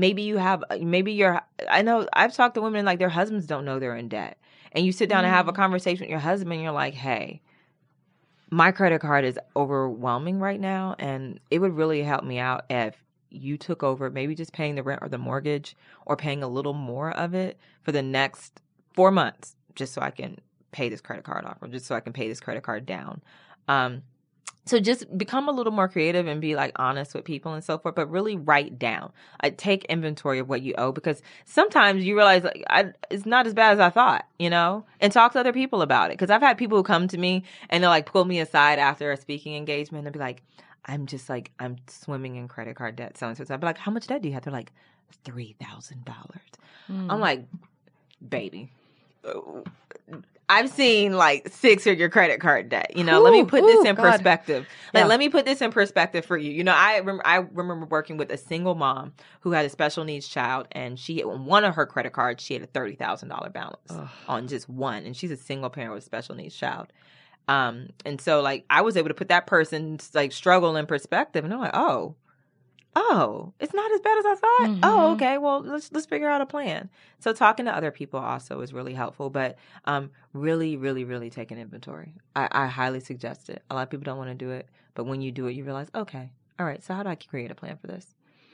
I know I've talked to women like their husbands don't know they're in debt. And you sit down and have a conversation with your husband, and you're like, hey, my credit card is overwhelming right now, and it would really help me out if you took over, maybe just paying the rent or the mortgage, or paying a little more of it for the next 4 months, just so I can pay this credit card off, or just so I can pay this credit card down. So just become a little more creative and be like honest with people and so forth, but really write down, take inventory of what you owe, because sometimes you realize like it's not as bad as I thought, and talk to other people about it. Because I've had people who come to me and they'll like pull me aside after a speaking engagement and be like, I'm swimming in credit card debt. So I'd be like, how much debt do you have? They're like, $3,000. I'm like, baby, I've seen like 6-figure credit card debt. Let me put this in perspective. Let me put this in perspective for you. I remember working with a single mom who had a special needs child, and she, on one of her credit cards, she had a $30,000 balance on just one. And she's a single parent with a special needs child. And so like I was able to put that person's like struggle in perspective, and I'm like, oh, it's not as bad as I thought. Mm-hmm. Oh, okay. Well, let's figure out a plan. So talking to other people also is really helpful, but really, really, really take an inventory. I highly suggest it. A lot of people don't want to do it, but when you do it, you realize, okay, all right, so how do I create a plan for this?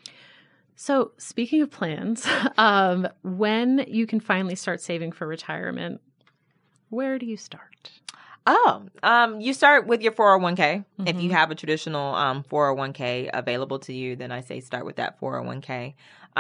So speaking of plans, when you can finally start saving for retirement, where do you start? You start with your 401k. If you have a traditional 401k available to you, then I say start with that 401k.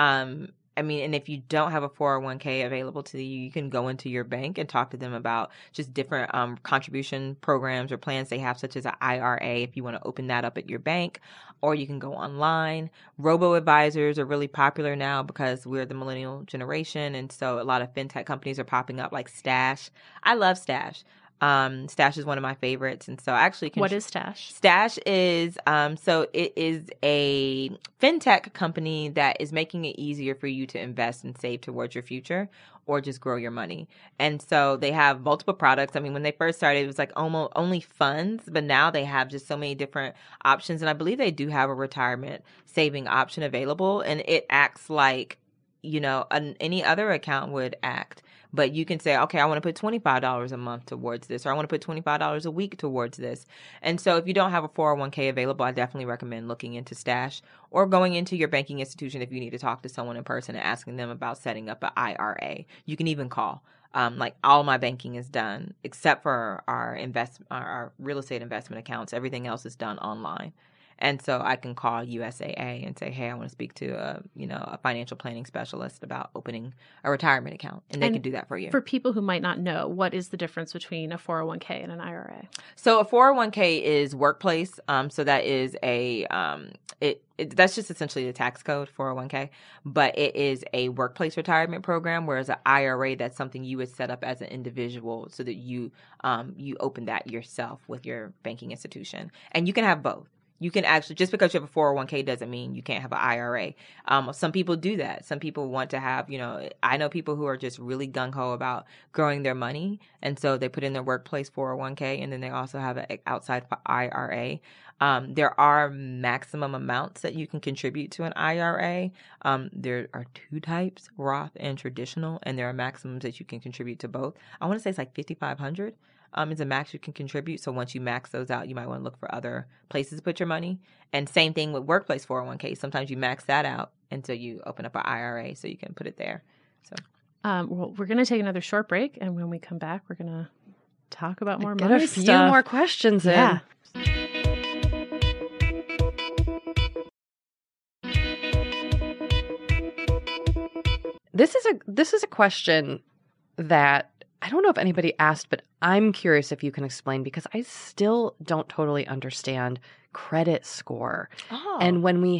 And if you don't have a 401k available to you, you can go into your bank and talk to them about just different contribution programs or plans they have, such as an IRA if you want to open that up at your bank, or you can go online. Robo-advisors are really popular now because we're the millennial generation, and so a lot of fintech companies are popping up like Stash. I love Stash. Stash is one of my favorites, and so I actually What is Stash? Stash is so it is a fintech company that is making it easier for you to invest and save towards your future or just grow your money. And so they have multiple products. I mean, when they first started, it was like almost only funds, but now they have just so many different options, and I believe they do have a retirement saving option available, and it acts like, you know, any other account would act. But you can say, okay, I want to put $25 a month towards this, or I want to put $25 a week towards this. And so if you don't have a 401k available, I definitely recommend looking into Stash or going into your banking institution if you need to talk to someone in person and asking them about setting up an IRA. You can even call. Like all my banking is done except for our real estate investment accounts. Everything else is done online. And so I can call USAA and say, hey, I want to speak to a financial planning specialist about opening a retirement account. And they can do that for you. For people who might not know, what is the difference between a 401k and an IRA? So a 401k is workplace. So that is that's just essentially the tax code, 401k. But it is a workplace retirement program, whereas an IRA, that's something you would set up as an individual so that you open that yourself with your banking institution. And you can have both. You can actually, just because you have a 401k doesn't mean you can't have an IRA. Some people do that. Some people want to have, I know people who are just really gung-ho about growing their money. And so they put in their workplace 401k, and then they also have an outside IRA. There are maximum amounts that you can contribute to an IRA. There are two types, Roth and traditional, and there are maximums that you can contribute to both. I want to say it's like $5,500. Is a max you can contribute. So once you max those out, you might want to look for other places to put your money. And same thing with workplace 401k. Sometimes you max that out until you open up an IRA so you can put it there. So, well, we're going to take another short break, and when we come back, we're going to talk about more Get money a few stuff. more questions in. Yeah. This is a question that I don't know if anybody asked, but I'm curious if you can explain, because I still don't totally understand credit score. Oh. And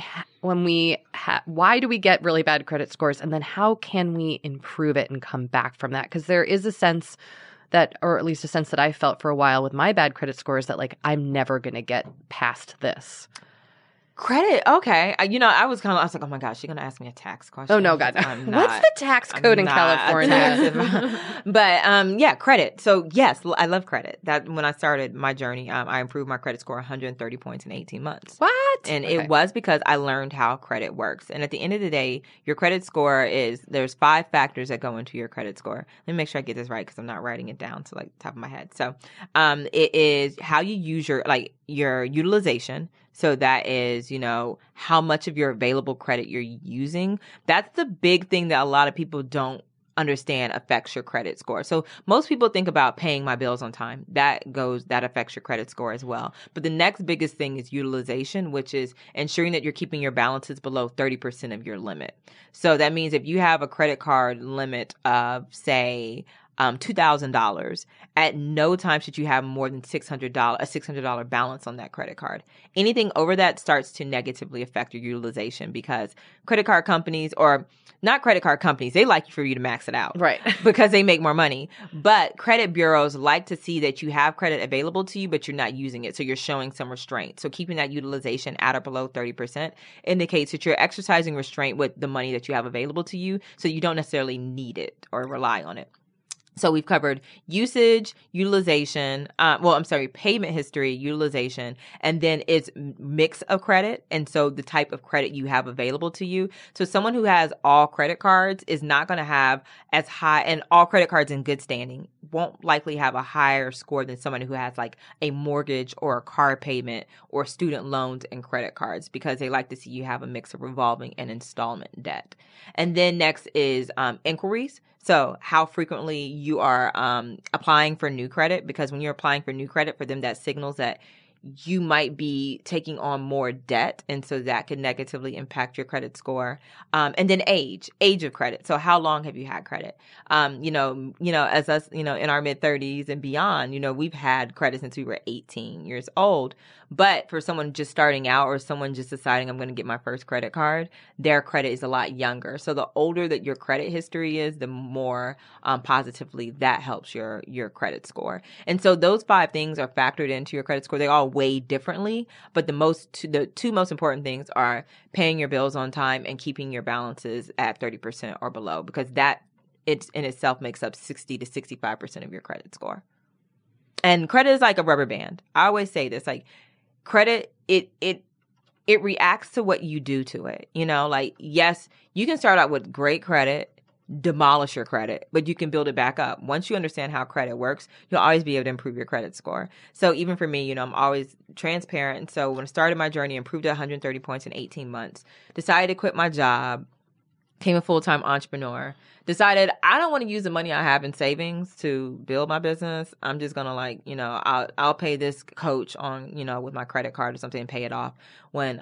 why do we get really bad credit scores? And then how can we improve it and come back from that? Because there is a sense that, or at least a sense that I felt for a while with my bad credit scores, that like, I'm never going to get past this. Credit, okay. I was like, oh my gosh, she's going to ask me a tax question. Oh, no, God. I'm not, What's the tax code in California? But yeah, credit. So yes, I love credit. That when I started my journey, I improved my credit score 130 points in 18 months. What? And Okay. it was because I learned how credit works. And at the end of the day, your credit score there's 5 factors that go into your credit score. Let me make sure I get this right because I'm not writing it down to like top of my head. So it is how you use your utilization. So that is, how much of your available credit you're using. That's the big thing that a lot of people don't understand affects your credit score. So most people think about paying my bills on time. That affects your credit score as well. But the next biggest thing is utilization, which is ensuring that you're keeping your balances below 30% of your limit. So that means if you have a credit card limit of, say, $2,000, at no time should you have more than $600 balance on that credit card. Anything over that starts to negatively affect your utilization, because credit card companies, or not credit card companies, they like for you to max it out. Right. Because they make more money. But credit bureaus like to see that you have credit available to you, but you're not using it. So you're showing some restraint. So keeping that utilization at or below 30% indicates that you're exercising restraint with the money that you have available to you, so you don't necessarily need it or rely on it. So we've covered usage, utilization, payment history, utilization, and then it's mix of credit. And so the type of credit you have available to you. So someone who has all credit cards is not going to have as high, and all credit cards in good standing won't likely have a higher score than someone who has like a mortgage or a car payment or student loans and credit cards, because they like to see you have a mix of revolving and installment debt. And then next is inquiries. So how frequently you are applying for new credit, because when you're applying for new credit for them, that signals that you might be taking on more debt. And so that could negatively impact your credit score. And then age of credit. So how long have you had credit? As us, in our mid 30s and beyond, we've had credit since we were 18 years old. But for someone just starting out or someone just deciding I'm going to get my first credit card, their credit is a lot younger. So the older that your credit history is, the more positively that helps your credit score. And so those 5 things are factored into your credit score. They all weigh differently, but the two most important things are paying your bills on time and keeping your balances at 30% or below, because that it in itself makes up 60 to 65% of your credit score. And credit is like a rubber band. I always say this, like credit, it reacts to what you do to it. Yes, you can start out with great credit, demolish your credit, but you can build it back up. Once you understand how credit works, you'll always be able to improve your credit score. So even for me, I'm always transparent. And so when I started my journey, improved 130 points in 18 months, decided to quit my job, became a full-time entrepreneur, decided I don't want to use the money I have in savings to build my business. I'm just going to I'll pay this coach on, with my credit card or something and pay it off when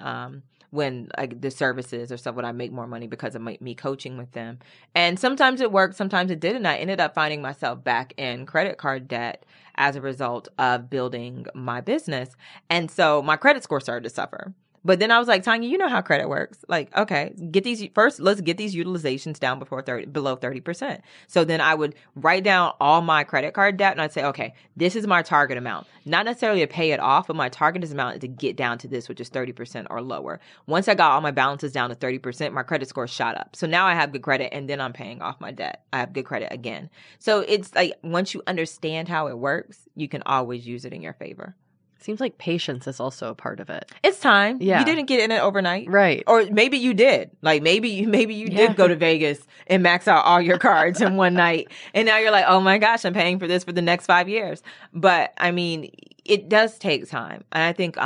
the services or stuff, when I make more money because of me coaching with them. And sometimes it worked, sometimes it didn't. I ended up finding myself back in credit card debt as a result of building my business. And so my credit score started to suffer. But then I was like, Tanya, you know how credit works. Like, okay, let's get these utilizations down below 30%. So then I would write down all my credit card debt and I'd say, okay, this is my target amount. Not necessarily to pay it off, but my target amount is to get down to this, which is 30% or lower. Once I got all my balances down to 30%, my credit score shot up. So now I have good credit and then I'm paying off my debt. I have good credit again. So it's like, once you understand how it works, you can always use it in your favor. Seems like patience is also a part of it. It's time. Yeah. You didn't get in it overnight. Right. Or maybe you did. Like maybe you did go to Vegas and max out all your cards in one night. And now you're like, oh my gosh, I'm paying for this for the next 5 years. But I mean, it does take time. And I think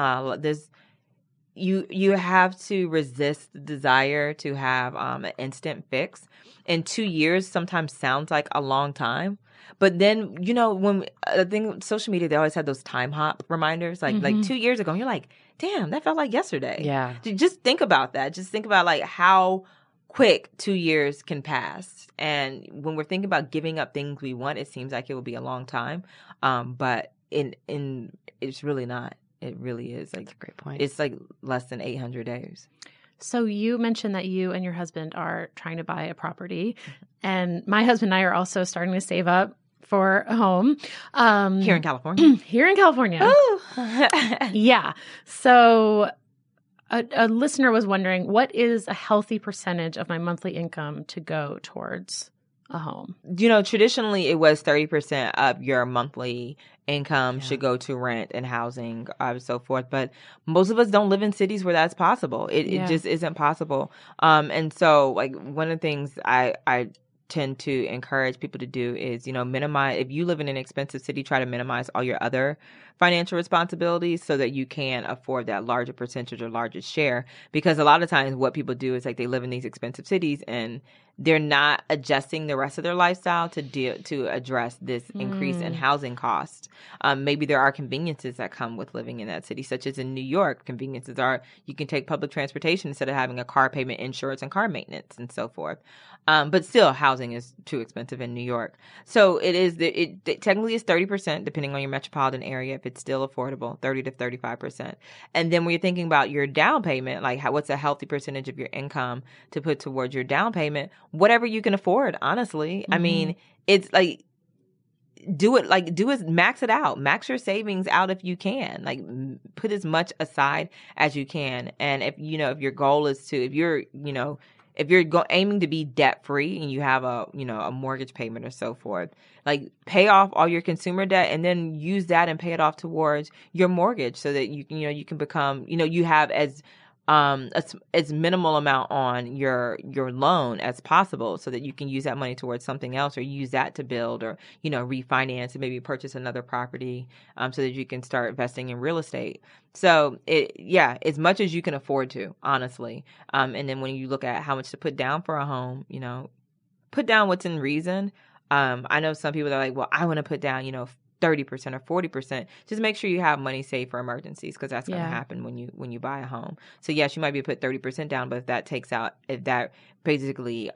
you have to resist the desire to have an instant fix. And 2 years sometimes sounds like a long time. But then, when I think social media, they always had those time hop reminders, like 2 years ago. And you're like, damn, that felt like yesterday. Yeah. Just think about that. Just think about like how quick 2 years can pass. And when we're thinking about giving up things we want, it seems like it will be a long time. But it's really not. It really is. Like, that's a great point. It's like less than 800 days. So you mentioned that you and your husband are trying to buy a property, and my husband and I are also starting to save up for a home. Here in California. Here in California. Yeah. So a listener was wondering, what is a healthy percentage of my monthly income to go towards a home? Traditionally it was 30% of your monthly income should go to rent and housing, so forth. But most of us don't live in cities where that's possible. It just isn't possible. And so like one of the things I tend to encourage people to do is, minimize, if you live in an expensive city, try to minimize all your other financial responsibilities so that you can afford that larger percentage or larger share. Because a lot of times what people do is like they live in these expensive cities and they're not adjusting the rest of their lifestyle to address this increase in housing costs. Maybe there are conveniences that come with living in that city, such as in New York. Conveniences are you can take public transportation instead of having a car payment, insurance, and car maintenance, and so forth. But still, housing is too expensive in New York. So it technically is 30%, depending on your metropolitan area, if it's still affordable, 30 to 35%. And then when you're thinking about your down payment, like what's a healthy percentage of your income to put towards your down payment, whatever you can afford, honestly. I mean, it's like, max it out. Max your savings out if you can. Like, put as much aside as you can. And if your goal is to, if you're aiming to be debt free and you have a mortgage payment or so forth, like pay off all your consumer debt and then use that and pay it off towards your mortgage so that you can become, you have as minimal amount on your loan as possible so that you can use that money towards something else or use that to build or, refinance and maybe purchase another property so that you can start investing in real estate. So as much as you can afford to, honestly. And then when you look at how much to put down for a home, put down what's in reason. I know some people that are like, well, I want to put down, 30% or 40%. Just make sure you have money saved for emergencies because that's going to happen when you buy a home. So yes, you might be put 30% down, but if that basically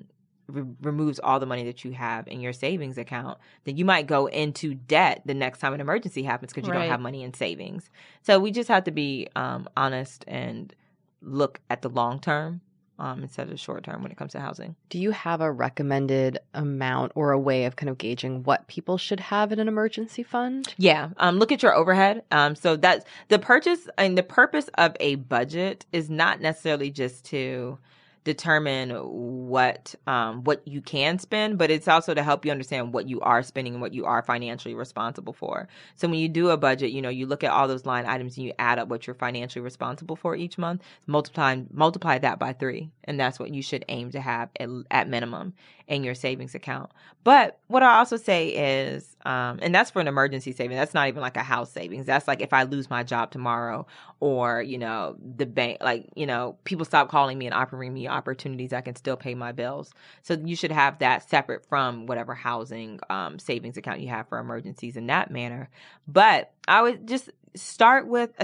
removes all the money that you have in your savings account, then you might go into debt the next time an emergency happens because you don't have money in savings. So we just have to be honest and look at the long term. Instead of the short term when it comes to housing. Do you have a recommended amount or a way of kind of gauging what people should have in an emergency fund? Yeah. Look at your overhead. So that's the purpose of a budget is not necessarily just to determine what you can spend, but it's also to help you understand what you are spending and what you are financially responsible for. So when you do a budget, you look at all those line items and you add up what you're financially responsible for each month, multiply that by 3, and that's what you should aim to have at minimum in your savings account. But what I also say is, and that's for an emergency saving, that's not even like a house savings. That's like if I lose my job tomorrow or, the bank, people stop calling me and offering me opportunities, I can still pay my bills. So you should have that separate from whatever housing savings account you have for emergencies in that manner. But I would just start with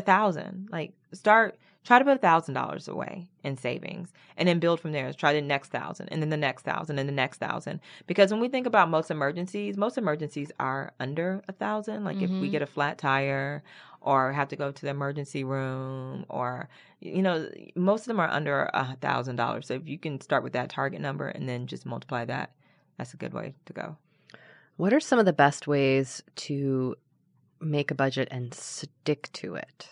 $1,000. Try to put $1,000 away in savings and then build from there. Try the next 1,000 and then the next 1,000 and the next 1,000. Because when we think about most emergencies are under 1,000. Like if we get a flat tire or have to go to the emergency room or, most of them are under $1,000. So if you can start with that target number and then just multiply that, that's a good way to go. What are some of the best ways to make a budget and stick to it?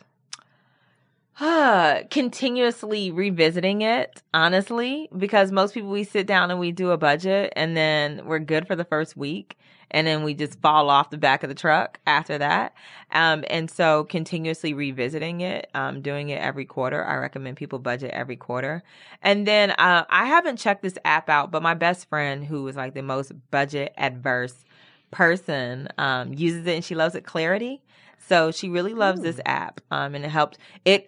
Continuously revisiting it, honestly, because most people, we sit down and we do a budget and then we're good for the first week and then we just fall off the back of the truck after that. And so continuously revisiting it, doing it every quarter. I recommend people budget every quarter. And then, I haven't checked this app out, but my best friend who is like the most budget adverse person, uses it and she loves it, Clarity. So she really loves this app, and it helped.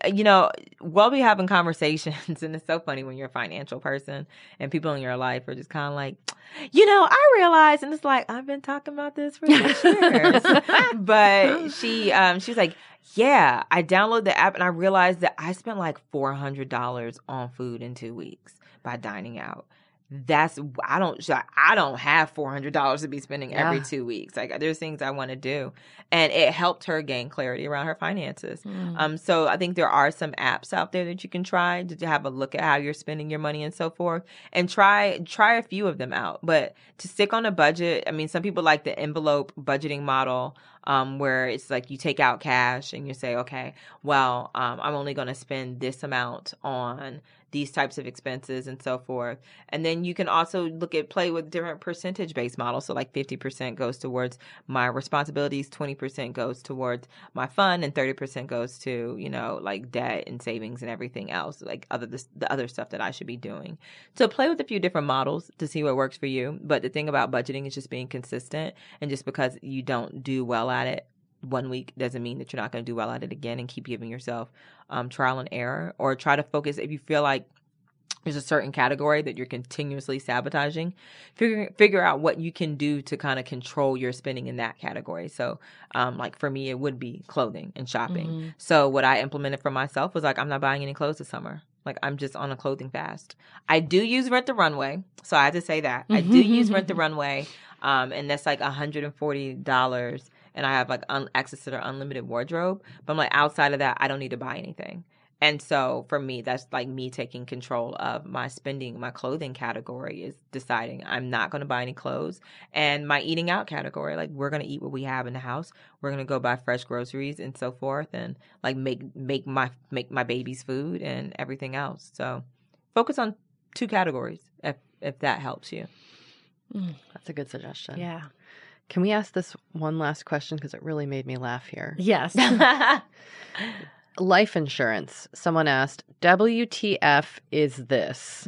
We'll be having conversations, and it's so funny when you're a financial person and people in your life are just kind of like, I realize, and it's like, I've been talking about this for 6 years. But she's like, yeah, I downloaded the app and I realized that I spent like $400 on food in 2 weeks by dining out. I don't have $400 to be spending every 2 weeks. Like there's things I want to do, and it helped her gain clarity around her finances. So I think there are some apps out there that you can try to have a look at how you're spending your money and so forth, and try a few of them out. But to stick on a budget, I mean, some people like the envelope budgeting model, where it's like you take out cash and you say, okay, well, I'm only going to spend this amount on these types of expenses and so forth. And then you can also play with different percentage-based models. So like 50% goes towards my responsibilities, 20% goes towards my fun, and 30% goes to, like debt and savings and everything else, like the other stuff that I should be doing. So play with a few different models to see what works for you. But the thing about budgeting is just being consistent, and just because you don't do well at it 1 week doesn't mean that you're not going to do well at it again, and keep giving yourself trial and error, or try to focus. If you feel like there's a certain category that you're continuously sabotaging, figure out what you can do to kind of control your spending in that category. So like for me, it would be clothing and shopping. So what I implemented for myself was like, I'm not buying any clothes this summer. Like I'm just on a clothing fast. I do use Rent the Runway. So I had to say that. I do use Rent the Runway. And that's like $140. And I have like access to their unlimited wardrobe. But I'm like, outside of that, I don't need to buy anything. And so for me, that's like me taking control of my spending. My clothing category is deciding I'm not going to buy any clothes. And my eating out category, like we're going to eat what we have in the house. We're going to go buy fresh groceries and so forth, and like make my baby's food and everything else. So focus on 2 categories, if that helps you. That's a good suggestion. Yeah. Can we ask this one last question? Because it really made me laugh here. Yes. Life insurance. Someone asked, WTF is this?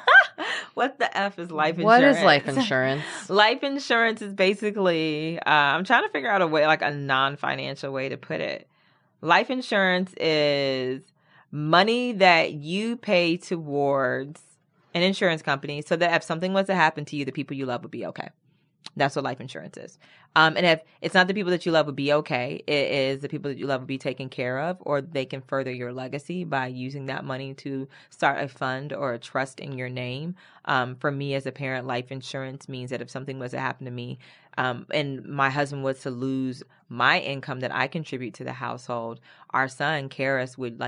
What the F is life insurance? What is life insurance? Life insurance is basically, I'm trying to figure out a way, like a non-financial way to put it. Life insurance is money that you pay towards an insurance company so that if something was to happen to you, the people you love would be okay. That's what life insurance is. And if it's not the people that you love would be okay, it is the people that you love would be taken care of, or they can further your legacy by using that money to start a fund or a trust in your name. For me as a parent, life insurance means that if something was to happen to me, and my husband was to lose my income that I contribute to the household, our son, Karis, would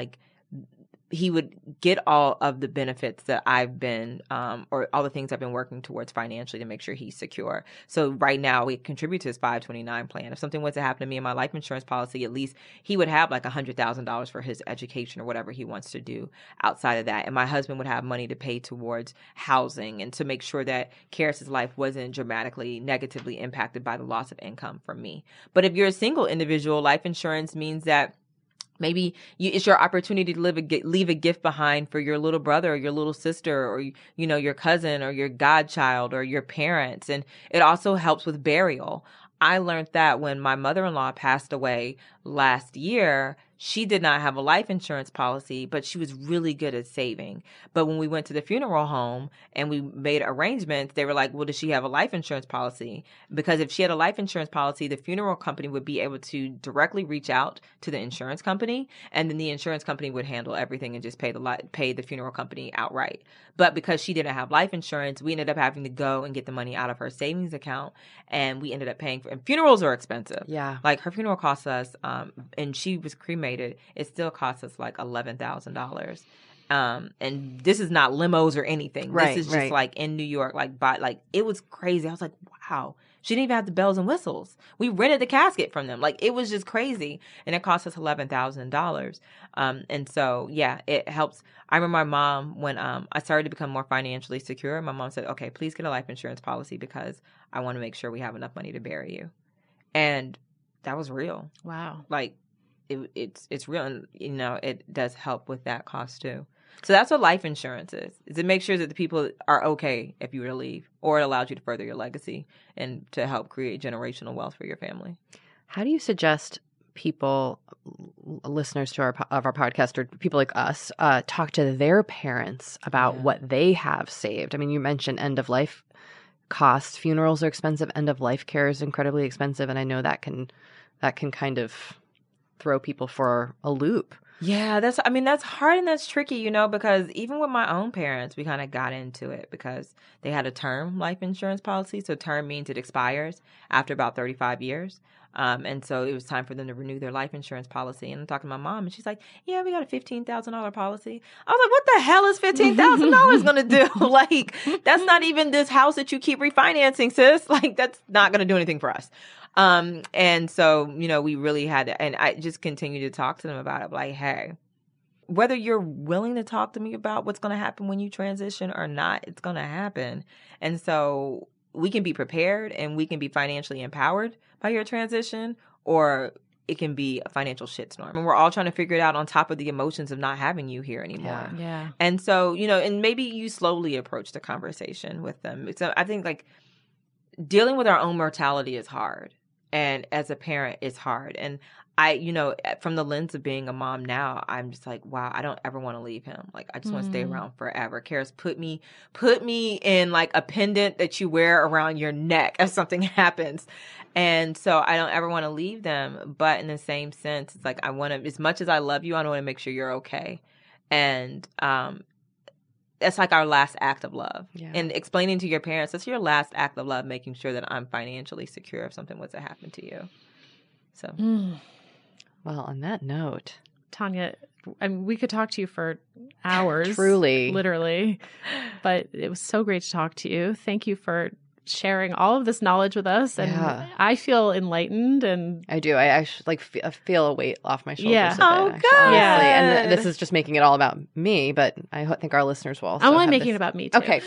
he would get all of the benefits that I've been, or all the things I've been working towards financially to make sure he's secure. So right now we contribute to his 529 plan. If something was to happen to me in my life insurance policy, at least he would have like $100,000 for his education or whatever he wants to do outside of that. And my husband would have money to pay towards housing and to make sure that Karis's life wasn't dramatically negatively impacted by the loss of income from me. But if you're a single individual, life insurance means that maybe it's your opportunity to leave a gift behind for your little brother or your little sister or, your cousin or your godchild or your parents. And it also helps with burial. I learned that when my mother-in-law passed away last year, she did not have a life insurance policy, but she was really good at saving. But when we went to the funeral home and we made arrangements, they were like, well, does she have a life insurance policy? Because if she had a life insurance policy, the funeral company would be able to directly reach out to the insurance company, and then the insurance company would handle everything and just pay the funeral company outright. But because she didn't have life insurance, we ended up having to go and get the money out of her savings account, and we ended up paying for, and funerals are expensive. Yeah. Like her funeral cost us, and she was cremated. It still costs us like $11,000. And this is not limos or anything. Right, this is just like in New York, it was crazy. I was like, wow. She didn't even have the bells and whistles. We rented the casket from them. Like, it was just crazy. And it cost us $11,000. And so, yeah, it helps. I remember my mom, when I started to become more financially secure, my mom said, okay, please get a life insurance policy because I want to make sure we have enough money to bury you. And that was real. Wow. Like, it's real, and it does help with that cost too. So that's what life insurance is it makes sure that the people are okay if you were to leave, or it allows you to further your legacy and to help create generational wealth for your family. How do you suggest people, listeners to our podcast, or people like us, talk to their parents about what they have saved? I mean, you mentioned end of life costs. Funerals are expensive. End of life care is incredibly expensive, and I know that can kind of throw people for a loop. Yeah, that's hard and that's tricky, because even with my own parents, we kind of got into it because they had a term life insurance policy. So term means it expires after about 35 years. And so it was time for them to renew their life insurance policy. And I'm talking to my mom, and she's like, yeah, we got a $15,000 policy. I was like, what the hell is $15,000 going to do? Like, that's not even this house that you keep refinancing, sis. Like, that's not going to do anything for us. And so, we really had to, and I just continue to talk to them about it. Like, hey, whether you're willing to talk to me about what's going to happen when you transition or not, it's going to happen. And so we can be prepared and we can be financially empowered by your transition, or it can be a financial shitstorm. And we're all trying to figure it out on top of the emotions of not having you here anymore. Yeah. And so, and maybe you slowly approach the conversation with them. So I think like dealing with our own mortality is hard. And as a parent, it's hard. And I, from the lens of being a mom now, I'm just like, wow, I don't ever want to leave him. Like, I just want to stay around forever. Karis, put me in like a pendant that you wear around your neck if something happens. And so I don't ever want to leave them. But in the same sense, it's like, I want to, as much as I love you, I want to make sure you're okay. And, that's like our last act of love. Yeah. And explaining to your parents, that's your last act of love, making sure that I'm financially secure if something was to happen to you. So, well, on that note, Tanya, we could talk to you for hours. Truly. Literally. But it was so great to talk to you. Thank you for sharing all of this knowledge with us. And Yeah. I feel enlightened, and I do. I actually I feel a weight off my shoulders. Yeah. A bit, Oh, actually, good. honestly. Yeah. And this is just making it all about me, but I think our listeners will also I'm only have making this- it about me too. Okay,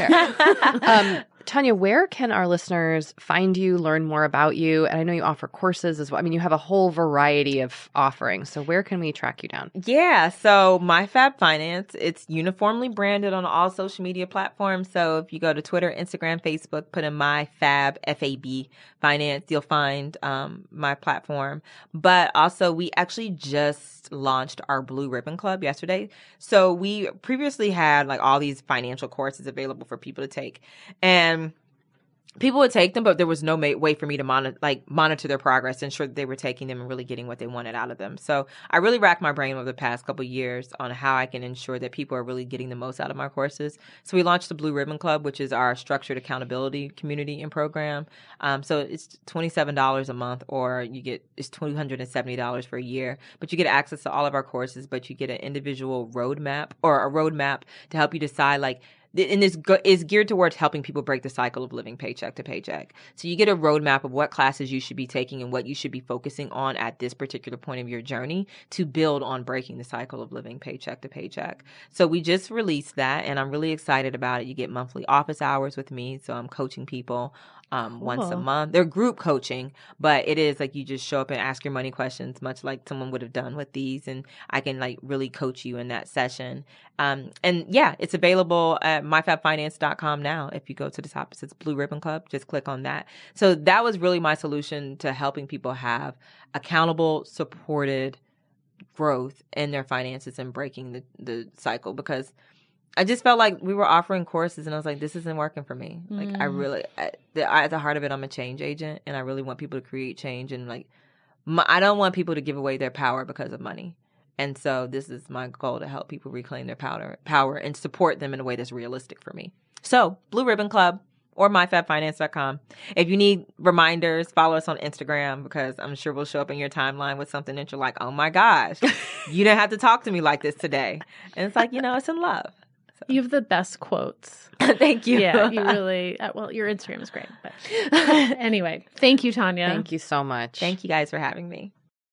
fair. Tanya, where can our listeners find you, learn more about you? And I know you offer courses as well. I mean, you have a whole variety of offerings. So where can we track you down? Yeah, so MyFab Finance, it's uniformly branded on all social media platforms. So if you go to Twitter, Instagram, Facebook, put in MyFab, F-A-B, Finance, you'll find my platform. But also, we actually just launched our Blue Ribbon Club yesterday. So we previously had like all these financial courses available for people to take. And people would take them, but there was no way for me to monitor their progress, ensure that they were taking them and really getting what they wanted out of them. So I really racked my brain over the past couple of years on how I can ensure that people are really getting the most out of my courses. So we launched the Blue Ribbon Club, which is our structured accountability community and program. So it's $27 a month, or it's $270 for a year. But you get access to all of our courses, but you get an individual roadmap to help you decide and this is geared towards helping people break the cycle of living paycheck to paycheck. So you get a roadmap of what classes you should be taking and what you should be focusing on at this particular point of your journey to build on breaking the cycle of living paycheck to paycheck. So we just released that, and I'm really excited about it. You get monthly office hours with me, so I'm coaching people once a month. They're group coaching, but it is like you just show up and ask your money questions, much like someone would have done with these, and I can really coach you in that session. And yeah, it's available at myfabfinance.com now. If you go to the top, it says Blue Ribbon Club. Just click on that. So that was really my solution to helping people have accountable, supported growth in their finances and breaking the cycle, because I just felt like we were offering courses and I was like, this isn't working for me. Like at the heart of it, I'm a change agent, and I really want people to create change. And I don't want people to give away their power because of money. And so this is my goal, to help people reclaim their power and support them in a way that's realistic for me. So Blue Ribbon Club or myfabfinance.com. If you need reminders, follow us on Instagram, because I'm sure we'll show up in your timeline with something that you're like, oh my gosh, you didn't have to talk to me like this today. And it's like, it's in love. So. You have the best quotes. Thank you. Yeah, you really, well, your Instagram is great. But anyway, thank you, Tanya. Thank you so much. Thank you guys for having me.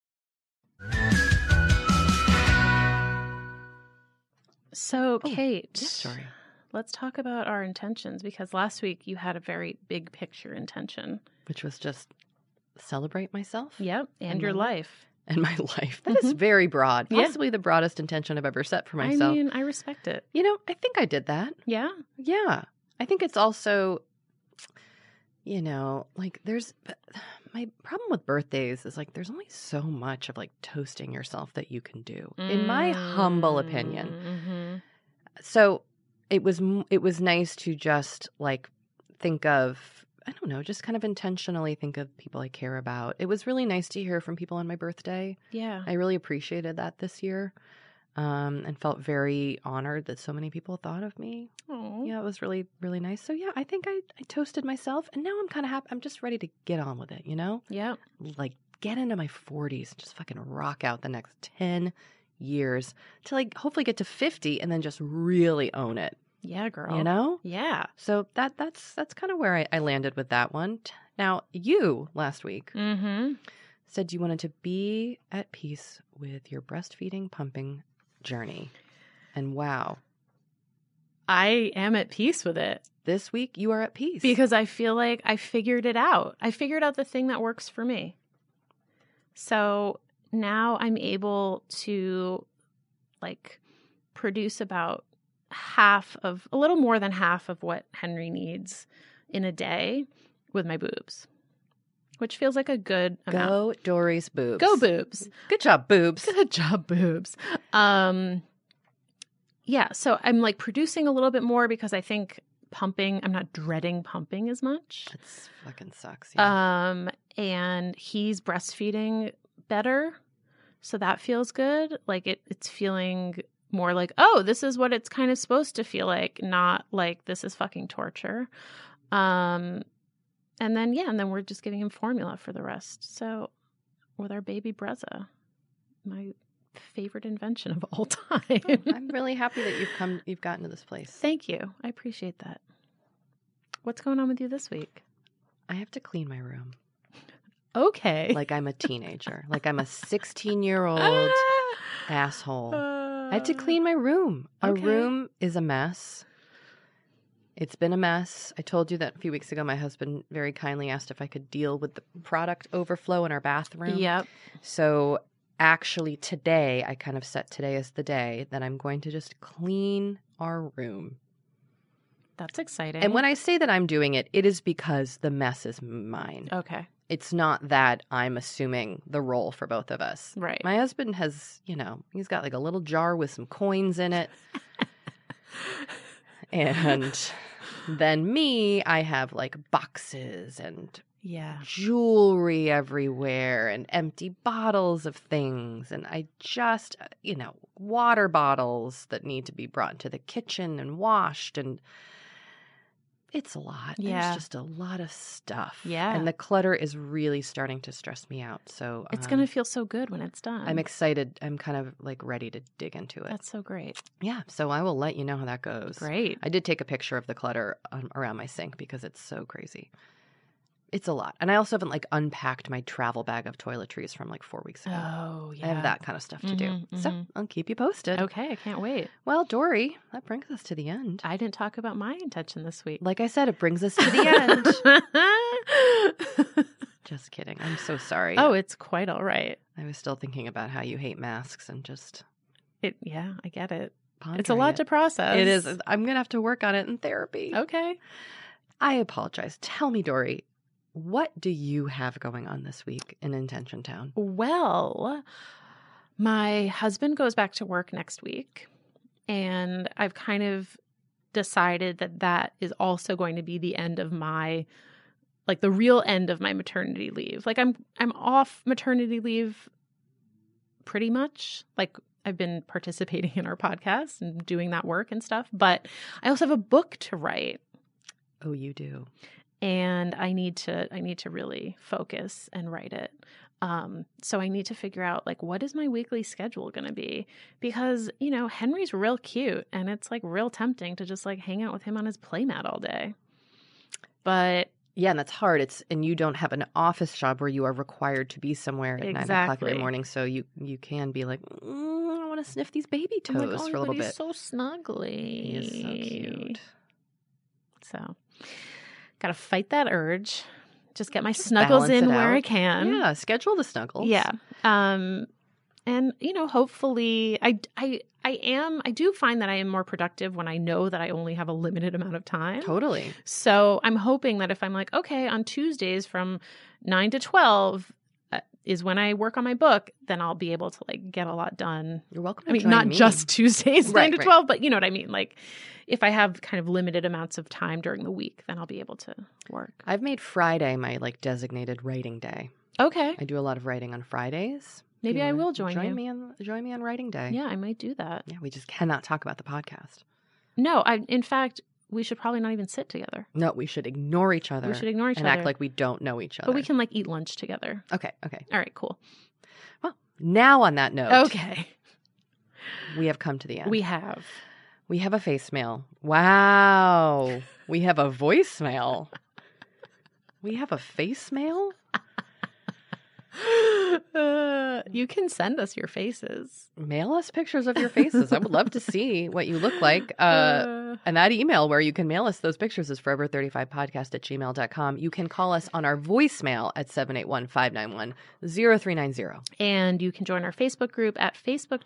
So, Kate, Sorry. let's talk about our intentions, because last week you had a very big picture intention. Which was just celebrate myself. Yep, and And your my life. And my life. That is very broad. Yeah. Possibly the broadest intention I've ever set for myself. I mean, I respect it. I think I did that. Yeah. Yeah. I think it's also, there's my problem with birthdays is there's only so much of toasting yourself that you can do, in my humble opinion. Mm-hmm. So it was nice to just think of, I don't know, just kind of intentionally think of people I care about. It was really nice to hear from people on my birthday. Yeah. I really appreciated that this year. And felt very honored that so many people thought of me. Oh. Yeah, it was really, really nice. So yeah, I think I toasted myself, and now I'm kind of happy. I'm just ready to get on with it, Yeah. Get into my 40s and just fucking rock out the next 10 years to hopefully get to 50 and then just really own it. Yeah, girl. Yeah. So that's kind of where I landed with that one. Now, you last week said you wanted to be at peace with your breastfeeding, pumping journey. And wow. I am at peace with it. This week you are at peace. Because I feel like I figured it out. I figured out the thing that works for me. So now I'm able to produce about a little more than half of what Henry needs in a day with my boobs, which feels like a good amount. Go Dory's boobs. Go boobs. Good job, boobs. Good job, boobs. Yeah, so I'm producing a little bit more because I think pumping, I'm not dreading pumping as much. That fucking sucks. Yeah. And he's breastfeeding better. So that feels good. It's feeling more oh, this is what it's kind of supposed to feel like, not this is fucking torture. And then we're just giving him formula for the rest. So with our baby Brezza, my favorite invention of all time. I'm really happy that you've gotten to this place. Thank you. I appreciate that. What's going on with you this week? I have to clean my room. Okay. Like I'm a teenager. Like I'm a 16-year-old asshole. I have to clean my room. Our room is a mess. It's been a mess. I told you that a few weeks ago, my husband very kindly asked if I could deal with the product overflow in our bathroom. Yep. So actually today, I kind of set today as the day that I'm going to just clean our room. That's exciting. And when I say that I'm doing it, it is because the mess is mine. Okay. It's not that I'm assuming the role for both of us. Right. My husband has, he's got like a little jar with some coins in it. And then me, I have like boxes and jewelry everywhere and empty bottles of things. And I just, water bottles that need to be brought into the kitchen and washed. And it's a lot. Yeah. There's just a lot of stuff. Yeah. And the clutter is really starting to stress me out. So it's going to feel so good when it's done. I'm excited. I'm kind of like ready to dig into it. That's so great. Yeah. So I will let you know how that goes. Great. I did take a picture of the clutter around my sink because it's so crazy. It's a lot. And I also haven't like unpacked my travel bag of toiletries from like 4 weeks ago. Oh, yeah. I have that kind of stuff to do. So I'll keep you posted. Okay. I can't wait. Well, Dory, that brings us to the end. I didn't talk about my intention this week. Like I said, it brings us to the end. Just kidding. I'm so sorry. Oh, it's quite all right. I was still thinking about how you hate masks and just... Yeah, I get it. It's It's a lot to process. It is. I'm going to have to work on it in therapy. Okay. I apologize. Tell me, Dory, what do you have going on this week in Intention Town? Well, my husband goes back to work next week, and I've kind of decided that is also going to be the end of my, like the real end of my maternity leave. Like I'm off maternity leave pretty much. Like I've been participating in our podcast and doing that work and stuff, but I also have a book to write. Oh, you do. And I need to really focus and write it. So I need to figure out like, what is my weekly schedule going to be? Because, Henry's real cute and it's like real tempting to just like hang out with him on his playmat all day. But yeah, and that's hard. And you don't have an office job where you are required to be somewhere at 9 o'clock in the morning. So you can be like, I want to sniff these baby toes for a little bit. He's so snuggly. He is so cute. So got to fight that urge. Just get my snuggles in where I can. Yeah, schedule the snuggles. Yeah. And hopefully I do find that I am more productive when I know that I only have a limited amount of time. Totally. So I'm hoping that if I'm like, okay, on Tuesdays from 9 to 12 is when I work on my book, then I'll be able to like get a lot done. You're welcome. I mean, not just Tuesdays 9 to 12, but you know what I mean? Like if I have kind of limited amounts of time during the week, then I'll be able to work. I've made Friday my like designated writing day. Okay. I do a lot of writing on Fridays. Maybe I will join you. Join me on writing day. Yeah, I might do that. Yeah, we just cannot talk about the podcast. No, in fact, we should probably not even sit together. No, we should ignore each other. and act like we don't know each other. But we can like eat lunch together. Okay. All right, cool. Well, now on that note. Okay. We have come to the end. We have. We have a face mail. Wow. We have a voicemail. We have a face mail? You can send us your faces. Mail us pictures of your faces. I would love to see what you look like. And that email where you can mail us those pictures is forever35podcast@gmail.com. You can call us on our voicemail at 781-591-0390. And you can join our Facebook group at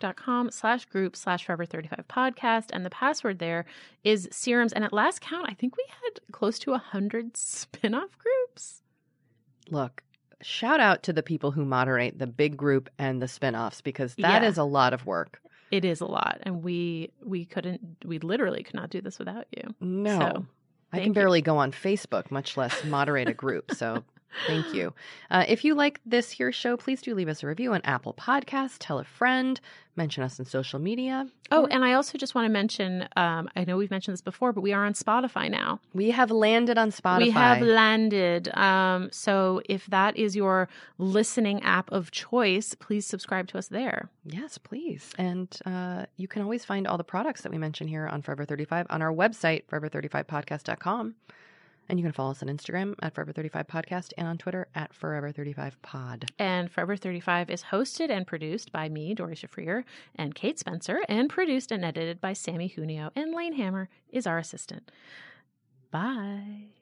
facebook.com/group/forever35podcast. And the password there is serums. And at last count, I think we had close to 100 spin-off groups. Look. Shout out to the people who moderate the big group and the spinoffs because that is a lot of work. It is a lot. And we literally could not do this without you. No. So, I can barely go on Facebook, much less moderate a group. So thank you. If you like this here show, please do leave us a review on Apple Podcasts. Tell a friend. Mention us on social media. Oh, and I also just want to mention, I know we've mentioned this before, but we are on Spotify now. We have landed on Spotify. We have landed. So if that is your listening app of choice, please subscribe to us there. Yes, please. And you can always find all the products that we mention here on Forever 35 on our website, forever35podcast.com. And you can follow us on Instagram at Forever 35 Podcast and on Twitter at Forever 35 Pod. And Forever 35 is hosted and produced by me, Dory Shafrir, and Kate Spencer, and produced and edited by Sammy Junio, and Lane Hammer is our assistant. Bye.